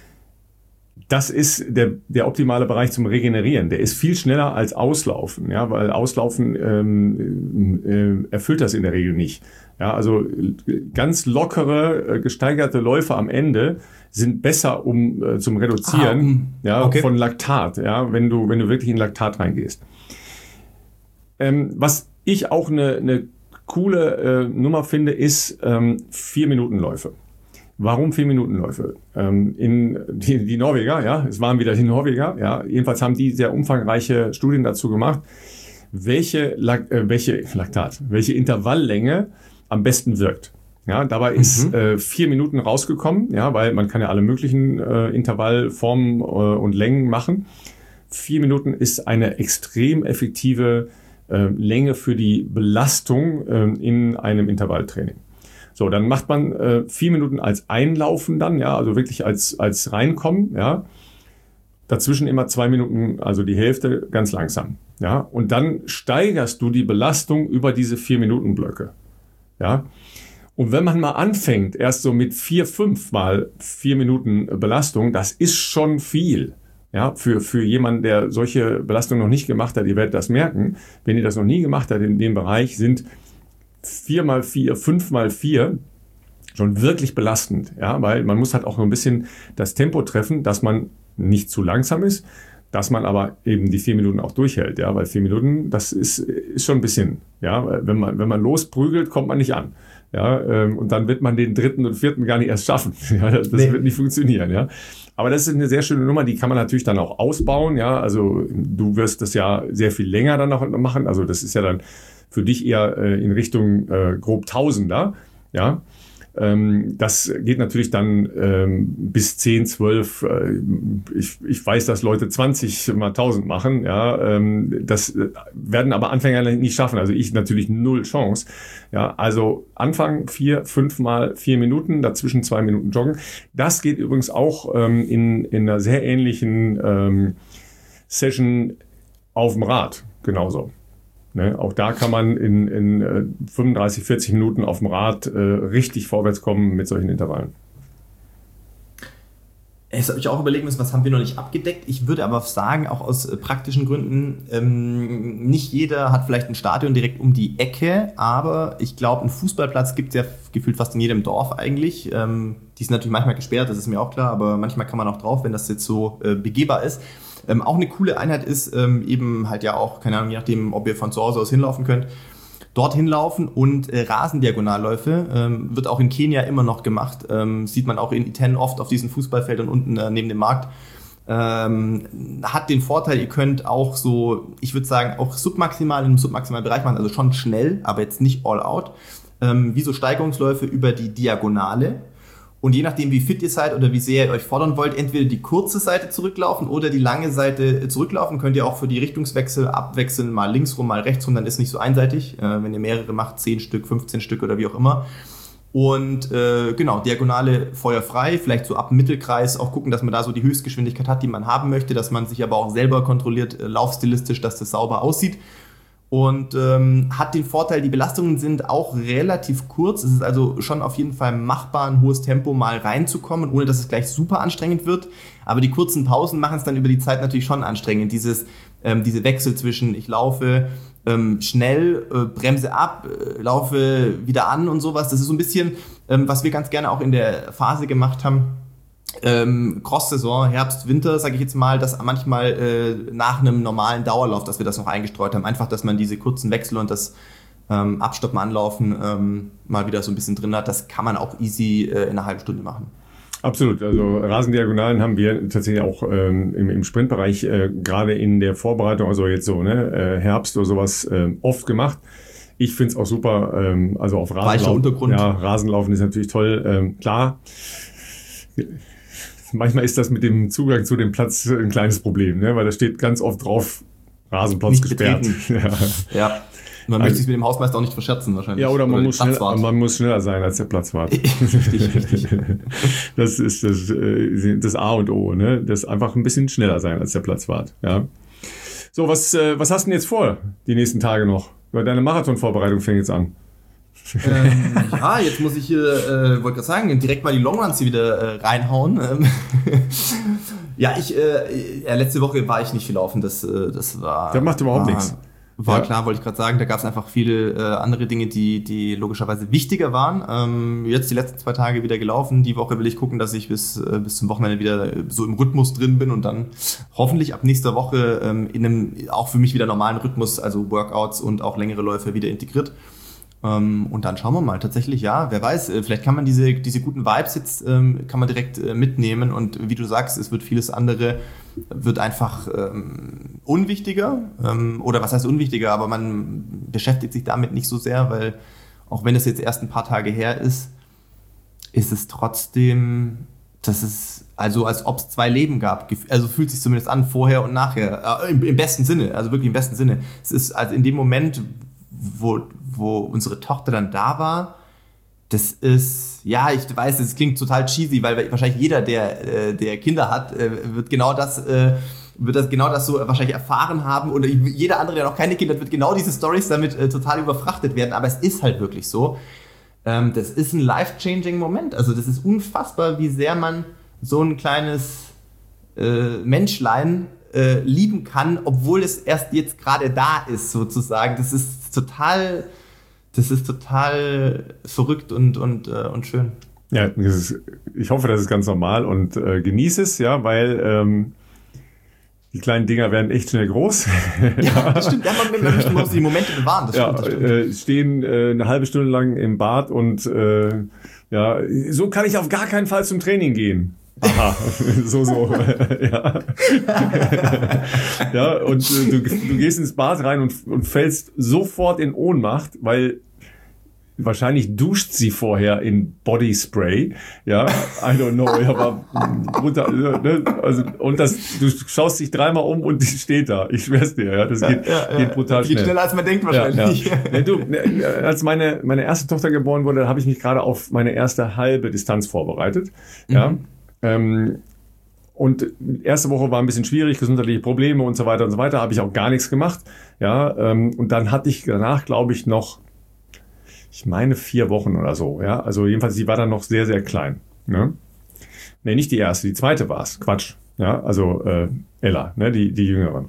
A: Das ist der, der optimale Bereich zum Regenerieren. Der ist viel schneller als Auslaufen, ja, weil Auslaufen ähm, äh, erfüllt das in der Regel nicht. Ja, also ganz lockere, äh, gesteigerte Läufe am Ende sind besser um äh, zum Reduzieren ah, ja, okay. von Laktat, ja, wenn du wenn du wirklich in Laktat reingehst. Ähm, was ich auch eine, eine coole äh, Nummer finde, ist ähm, vier Minuten Läufe. Warum vier Minuten Läufe? Ähm, in die, die Norweger, ja, es waren wieder die Norweger, ja, jedenfalls haben die sehr umfangreiche Studien dazu gemacht, welche Lak- äh, welche Laktat, welche Intervalllänge am besten wirkt. Ja, dabei mhm. ist äh, vier Minuten rausgekommen, ja, weil man kann ja alle möglichen äh, Intervallformen äh, und Längen machen. Vier Minuten ist eine extrem effektive äh, Länge für die Belastung äh, in einem Intervalltraining. So, dann macht man äh, vier Minuten als Einlaufen dann, ja, also wirklich als als Reinkommen, ja. Dazwischen immer zwei Minuten, also die Hälfte, ganz langsam, ja. Und dann steigerst du die Belastung über diese vier Minuten Blöcke, ja. Und wenn man mal anfängt, erst so mit vier, fünf mal vier Minuten Belastung, das ist schon viel, ja, für für jemanden, der solche Belastung noch nicht gemacht hat. Ihr werdet das merken, wenn ihr das noch nie gemacht habt in dem Bereich, sind vier mal vier, fünf mal vier schon wirklich belastend, ja, weil man muss halt auch so ein bisschen das Tempo treffen, dass man nicht zu langsam ist, dass man aber eben die vier Minuten auch durchhält, ja, weil vier Minuten, das ist, ist schon ein bisschen, ja, wenn man, wenn man losprügelt, kommt man nicht an, Ja, ähm, und dann wird man den dritten und vierten gar nicht erst schaffen. Ja, das nee. wird nicht funktionieren, ja. Aber das ist eine sehr schöne Nummer, die kann man natürlich dann auch ausbauen, ja. Also du wirst das ja sehr viel länger dann noch machen. Also das ist ja dann für dich eher äh, in Richtung äh, grob Tausender, ja. Ähm, das geht natürlich dann ähm, bis zehn, zwölf, äh, ich, ich weiß, dass Leute zwanzig mal tausend machen, ja, ähm, das werden aber Anfänger nicht schaffen, also ich natürlich null Chance, ja, also Anfang vier, fünf mal vier Minuten, dazwischen zwei Minuten joggen, das geht übrigens auch ähm, in, in einer sehr ähnlichen ähm, Session auf dem Rad, genauso. Ne, auch da kann man in, in äh, fünfunddreißig, vierzig Minuten auf dem Rad äh, richtig vorwärts kommen mit solchen Intervallen.
B: Jetzt habe ich auch überlegen müssen, was haben wir noch nicht abgedeckt. Ich würde aber sagen, auch aus äh, praktischen Gründen, ähm, nicht jeder hat vielleicht ein Stadion direkt um die Ecke, aber ich glaube, einen Fußballplatz gibt es ja gefühlt fast in jedem Dorf eigentlich. Ähm, die sind natürlich manchmal gesperrt, das ist mir auch klar, aber manchmal kann man auch drauf, wenn das jetzt so äh, begehbar ist. Ähm, auch eine coole Einheit ist ähm, eben halt ja auch, keine Ahnung, je nachdem, ob ihr von zu Hause aus hinlaufen könnt, dorthin laufen und äh, Rasendiagonalläufe. Ähm, wird auch in Kenia immer noch gemacht. Ähm, sieht man auch in I Ten oft auf diesen Fußballfeldern unten äh, neben dem Markt. Ähm, hat den Vorteil, ihr könnt auch so, ich würde sagen, auch submaximal im submaximalen Bereich machen, also schon schnell, aber jetzt nicht all out. Ähm, wie so Steigerungsläufe über die Diagonale. Und je nachdem, wie fit ihr seid oder wie sehr ihr euch fordern wollt, entweder die kurze Seite zurücklaufen oder die lange Seite zurücklaufen. Könnt ihr auch für die Richtungswechsel abwechseln, mal links rum, mal rechts rum, dann ist nicht so einseitig. Äh, wenn ihr mehrere macht, zehn Stück, fünfzehn Stück oder wie auch immer. Und äh, genau, Diagonale feuerfrei, vielleicht so ab Mittelkreis auch gucken, dass man da so die Höchstgeschwindigkeit hat, die man haben möchte, dass man sich aber auch selber kontrolliert, äh, laufstilistisch, dass das sauber aussieht. Und ähm, hat den Vorteil, die Belastungen sind auch relativ kurz. Es ist also schon auf jeden Fall machbar, ein hohes Tempo mal reinzukommen, ohne dass es gleich super anstrengend wird. Aber die kurzen Pausen machen es dann über die Zeit natürlich schon anstrengend. Dieses, ähm, diese Wechsel zwischen ich laufe ähm, schnell, äh, bremse ab, äh, laufe wieder an und sowas. Das ist so ein bisschen, ähm, was wir ganz gerne auch in der Phase gemacht haben. Ähm, Cross-Saison, Herbst, Winter, sage ich jetzt mal, dass manchmal äh, nach einem normalen Dauerlauf, dass wir das noch eingestreut haben, einfach, dass man diese kurzen Wechsel und das ähm, Abstoppen, Anlaufen ähm, mal wieder so ein bisschen drin hat, das kann man auch easy äh, in einer halben Stunde machen.
A: Absolut, also Rasendiagonalen haben wir tatsächlich auch ähm, im, im Sprintbereich äh, gerade in der Vorbereitung, also jetzt so ne äh, Herbst oder sowas, äh, oft gemacht. Ich finde es auch super, ähm, also auf Rasenlaufen. Ja, Rasenlaufen ist natürlich toll, ähm, klar. Manchmal ist das mit dem Zugang zu dem Platz ein kleines Problem, ne? Weil da steht ganz oft drauf, Rasenplatz nicht gesperrt.
B: Ja. ja. Man möchte sich mit dem Hausmeister auch nicht verscherzen wahrscheinlich.
A: Ja, oder man, oder muss, schnell, man muss schneller sein als der Platzwart.
B: Richtig, richtig.
A: Das ist das, das A und O, ne? Das einfach ein bisschen schneller sein als der Platzwart. Ja. So, was, was hast du denn jetzt vor, die nächsten Tage noch? Weil deine Marathonvorbereitung fängt jetzt an.
B: ähm, ja, jetzt muss ich hier, äh, wollte gerade sagen, direkt mal die Longruns hier wieder äh, reinhauen. Ähm, ja, ich, äh, ja, letzte Woche war ich nicht viel laufen, das, äh, das war...
A: Das macht überhaupt
B: war,
A: nichts.
B: War
A: ja.
B: klar, wollte ich gerade sagen, da gab es einfach viele äh, andere Dinge, die, die logischerweise wichtiger waren. Ähm, jetzt die letzten zwei Tage wieder gelaufen, die Woche will ich gucken, dass ich bis, äh, bis zum Wochenende wieder so im Rhythmus drin bin und dann hoffentlich ab nächster Woche ähm, in einem auch für mich wieder normalen Rhythmus, also Workouts und auch längere Läufe wieder integriert. Um, und dann schauen wir mal, tatsächlich, ja, wer weiß, vielleicht kann man diese, diese guten Vibes jetzt, ähm, kann man direkt äh, mitnehmen und wie du sagst, es wird vieles andere, wird einfach ähm, unwichtiger, ähm, oder was heißt unwichtiger, aber man beschäftigt sich damit nicht so sehr, weil auch wenn es jetzt erst ein paar Tage her ist, ist es trotzdem, dass es, also als ob es zwei Leben gab, also fühlt sich zumindest an, vorher und nachher, äh, im, im besten Sinne, also wirklich im besten Sinne. Es ist also in dem Moment, wo, wo unsere Tochter dann da war, das ist, ja, ich weiß, das klingt total cheesy, weil wahrscheinlich jeder, der, der Kinder hat, wird genau das, wird das genau das so wahrscheinlich erfahren haben und jeder andere, der noch keine Kinder hat, wird genau diese Storys damit total überfrachtet werden, aber es ist halt wirklich so. Das ist ein life-changing Moment, also das ist unfassbar, wie sehr man so ein kleines Menschlein lieben kann, obwohl es erst jetzt gerade da ist, sozusagen. Das ist total, das ist total verrückt und, und, äh, und schön.
A: Ja, das ist, ich hoffe, das ist ganz normal und äh, genieße es, ja, weil ähm, die kleinen Dinger werden echt schnell groß.
B: Ja, das stimmt. Ja, man, man möchte muss die Momente bewahren. Das
A: ja,
B: stimmt, das stimmt.
A: Äh, stehen äh, eine halbe Stunde lang im Bad und äh, ja, so kann ich auf gar keinen Fall zum Training gehen. Aha, so, so, ja. Ja, und äh, du, du gehst ins Bad rein und, und fällst sofort in Ohnmacht, weil wahrscheinlich duscht sie vorher in Bodyspray, ja, I don't know, aber brutal, ne? Also, und das, du schaust dich dreimal um und die steht da, ich schwör's dir, ja, das geht,
B: ja, ja,
A: geht brutal
B: geht
A: schnell.
B: schneller als man denkt wahrscheinlich.
A: Ja, ja. Ne, du, ne, als meine, meine erste Tochter geboren wurde, habe ich mich gerade auf meine erste halbe Distanz vorbereitet, ja, mhm. ähm, und erste Woche war ein bisschen schwierig, gesundheitliche Probleme und so weiter und so weiter, habe ich auch gar nichts gemacht, ja, ähm, und dann hatte ich danach, glaube ich, noch ich meine vier Wochen oder so, ja. Also jedenfalls, sie war dann noch sehr, sehr klein. Ne, nee, nicht die erste, die zweite war es. Quatsch. Ja, also äh, Ella, ne, die, die Jüngere.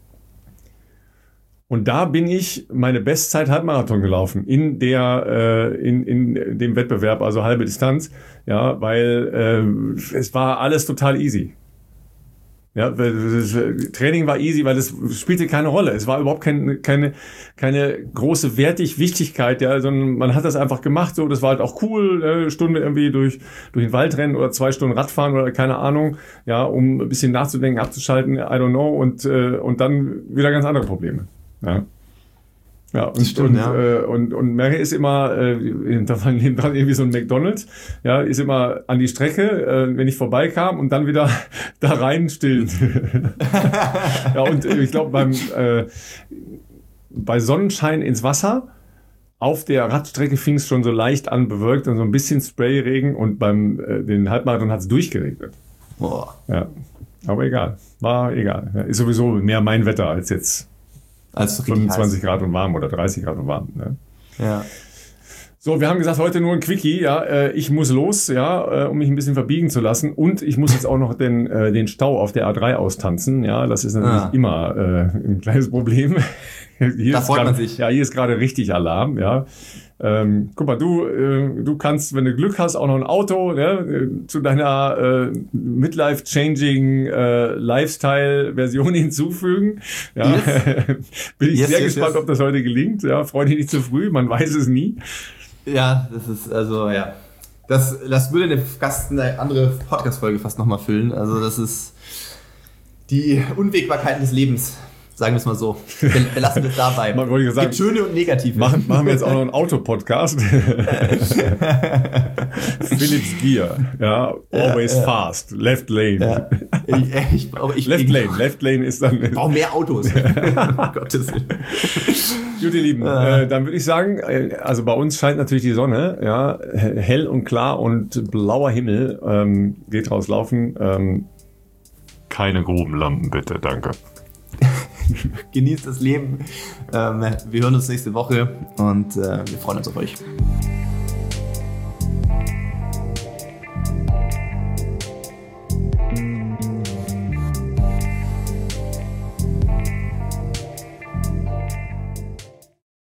A: Und da bin ich meine Bestzeit Halbmarathon gelaufen in der äh, in, in dem Wettbewerb, also halbe Distanz, ja, weil äh, es war alles total easy. Ja, das Training war easy, weil es spielte keine Rolle. Es war überhaupt keine, keine, keine große Wertig Wichtigkeit, ja, sondern man hat das einfach gemacht, so, das war halt auch cool, eine Stunde irgendwie durch, durch den Wald rennen oder zwei Stunden Radfahren oder keine Ahnung, ja, um ein bisschen nachzudenken, abzuschalten, I don't know, und, äh, und dann wieder ganz andere Probleme, ja. Ja, und,
B: stimmt,
A: und,
B: ja.
A: Äh, und, und Mary ist immer, äh, da war nebendran irgendwie so ein McDonald's, ja, ist immer an die Strecke, äh, wenn ich vorbeikam und dann wieder da rein stillen. Ja, und äh, ich glaube, beim äh, bei Sonnenschein ins Wasser, auf der Radstrecke fing es schon so leicht an, bewölkt und so ein bisschen Sprayregen und beim äh, den Halbmarathon hat es durchgeregnet.
B: Boah.
A: Ja, aber egal, war egal. Ja, ist sowieso mehr mein Wetter als jetzt
B: Also
A: fünfundzwanzig Grad und warm oder dreißig Grad und warm. Ne?
B: Ja.
A: So, wir haben gesagt, heute nur ein Quickie. Ja, äh, ich muss los, ja, äh, um mich ein bisschen verbiegen zu lassen. Und ich muss jetzt auch noch den, äh, den Stau auf der A drei austanzen. Ja, das ist natürlich ah. immer äh, ein kleines Problem. Hier
B: da freut
A: grad,
B: man sich.
A: Ja, hier ist gerade richtig Alarm. Ja. Ähm, guck mal, du, äh, du kannst, wenn du Glück hast, auch noch ein Auto ne, zu deiner äh, Midlife-Changing äh, Lifestyle-Version hinzufügen. Ja. Yes. Bin ich yes, sehr yes, gespannt, yes. ob das heute gelingt. Ja, freu dich nicht zu früh, man weiß es nie.
B: Ja, das ist, also, ja. Das, das würde eine, fast eine andere Podcast-Folge fast nochmal füllen. Also, das ist die Unwägbarkeiten des Lebens. Sagen wir es mal so. Belassen wir es dabei.
A: Man wollte gesagt,
B: gibt schöne und negative.
A: Machen, machen wir jetzt auch noch einen Autopodcast. Philips Gear. Ja, always ja, ja. fast. Left lane.
B: Ja. Ich, ich, ich,
A: left lane. Left lane ist dann...
B: Ich brauche mehr Autos. Oh, Gottes Willen.
A: Gut, ihr Lieben. Äh, dann würde ich sagen, also bei uns scheint natürlich die Sonne. Ja, hell und klar und blauer Himmel. Ähm, geht rauslaufen. Ähm, keine Grubenlampen, bitte. Danke.
B: Genießt das Leben. Ähm, wir hören uns nächste Woche und äh, wir freuen uns auf euch.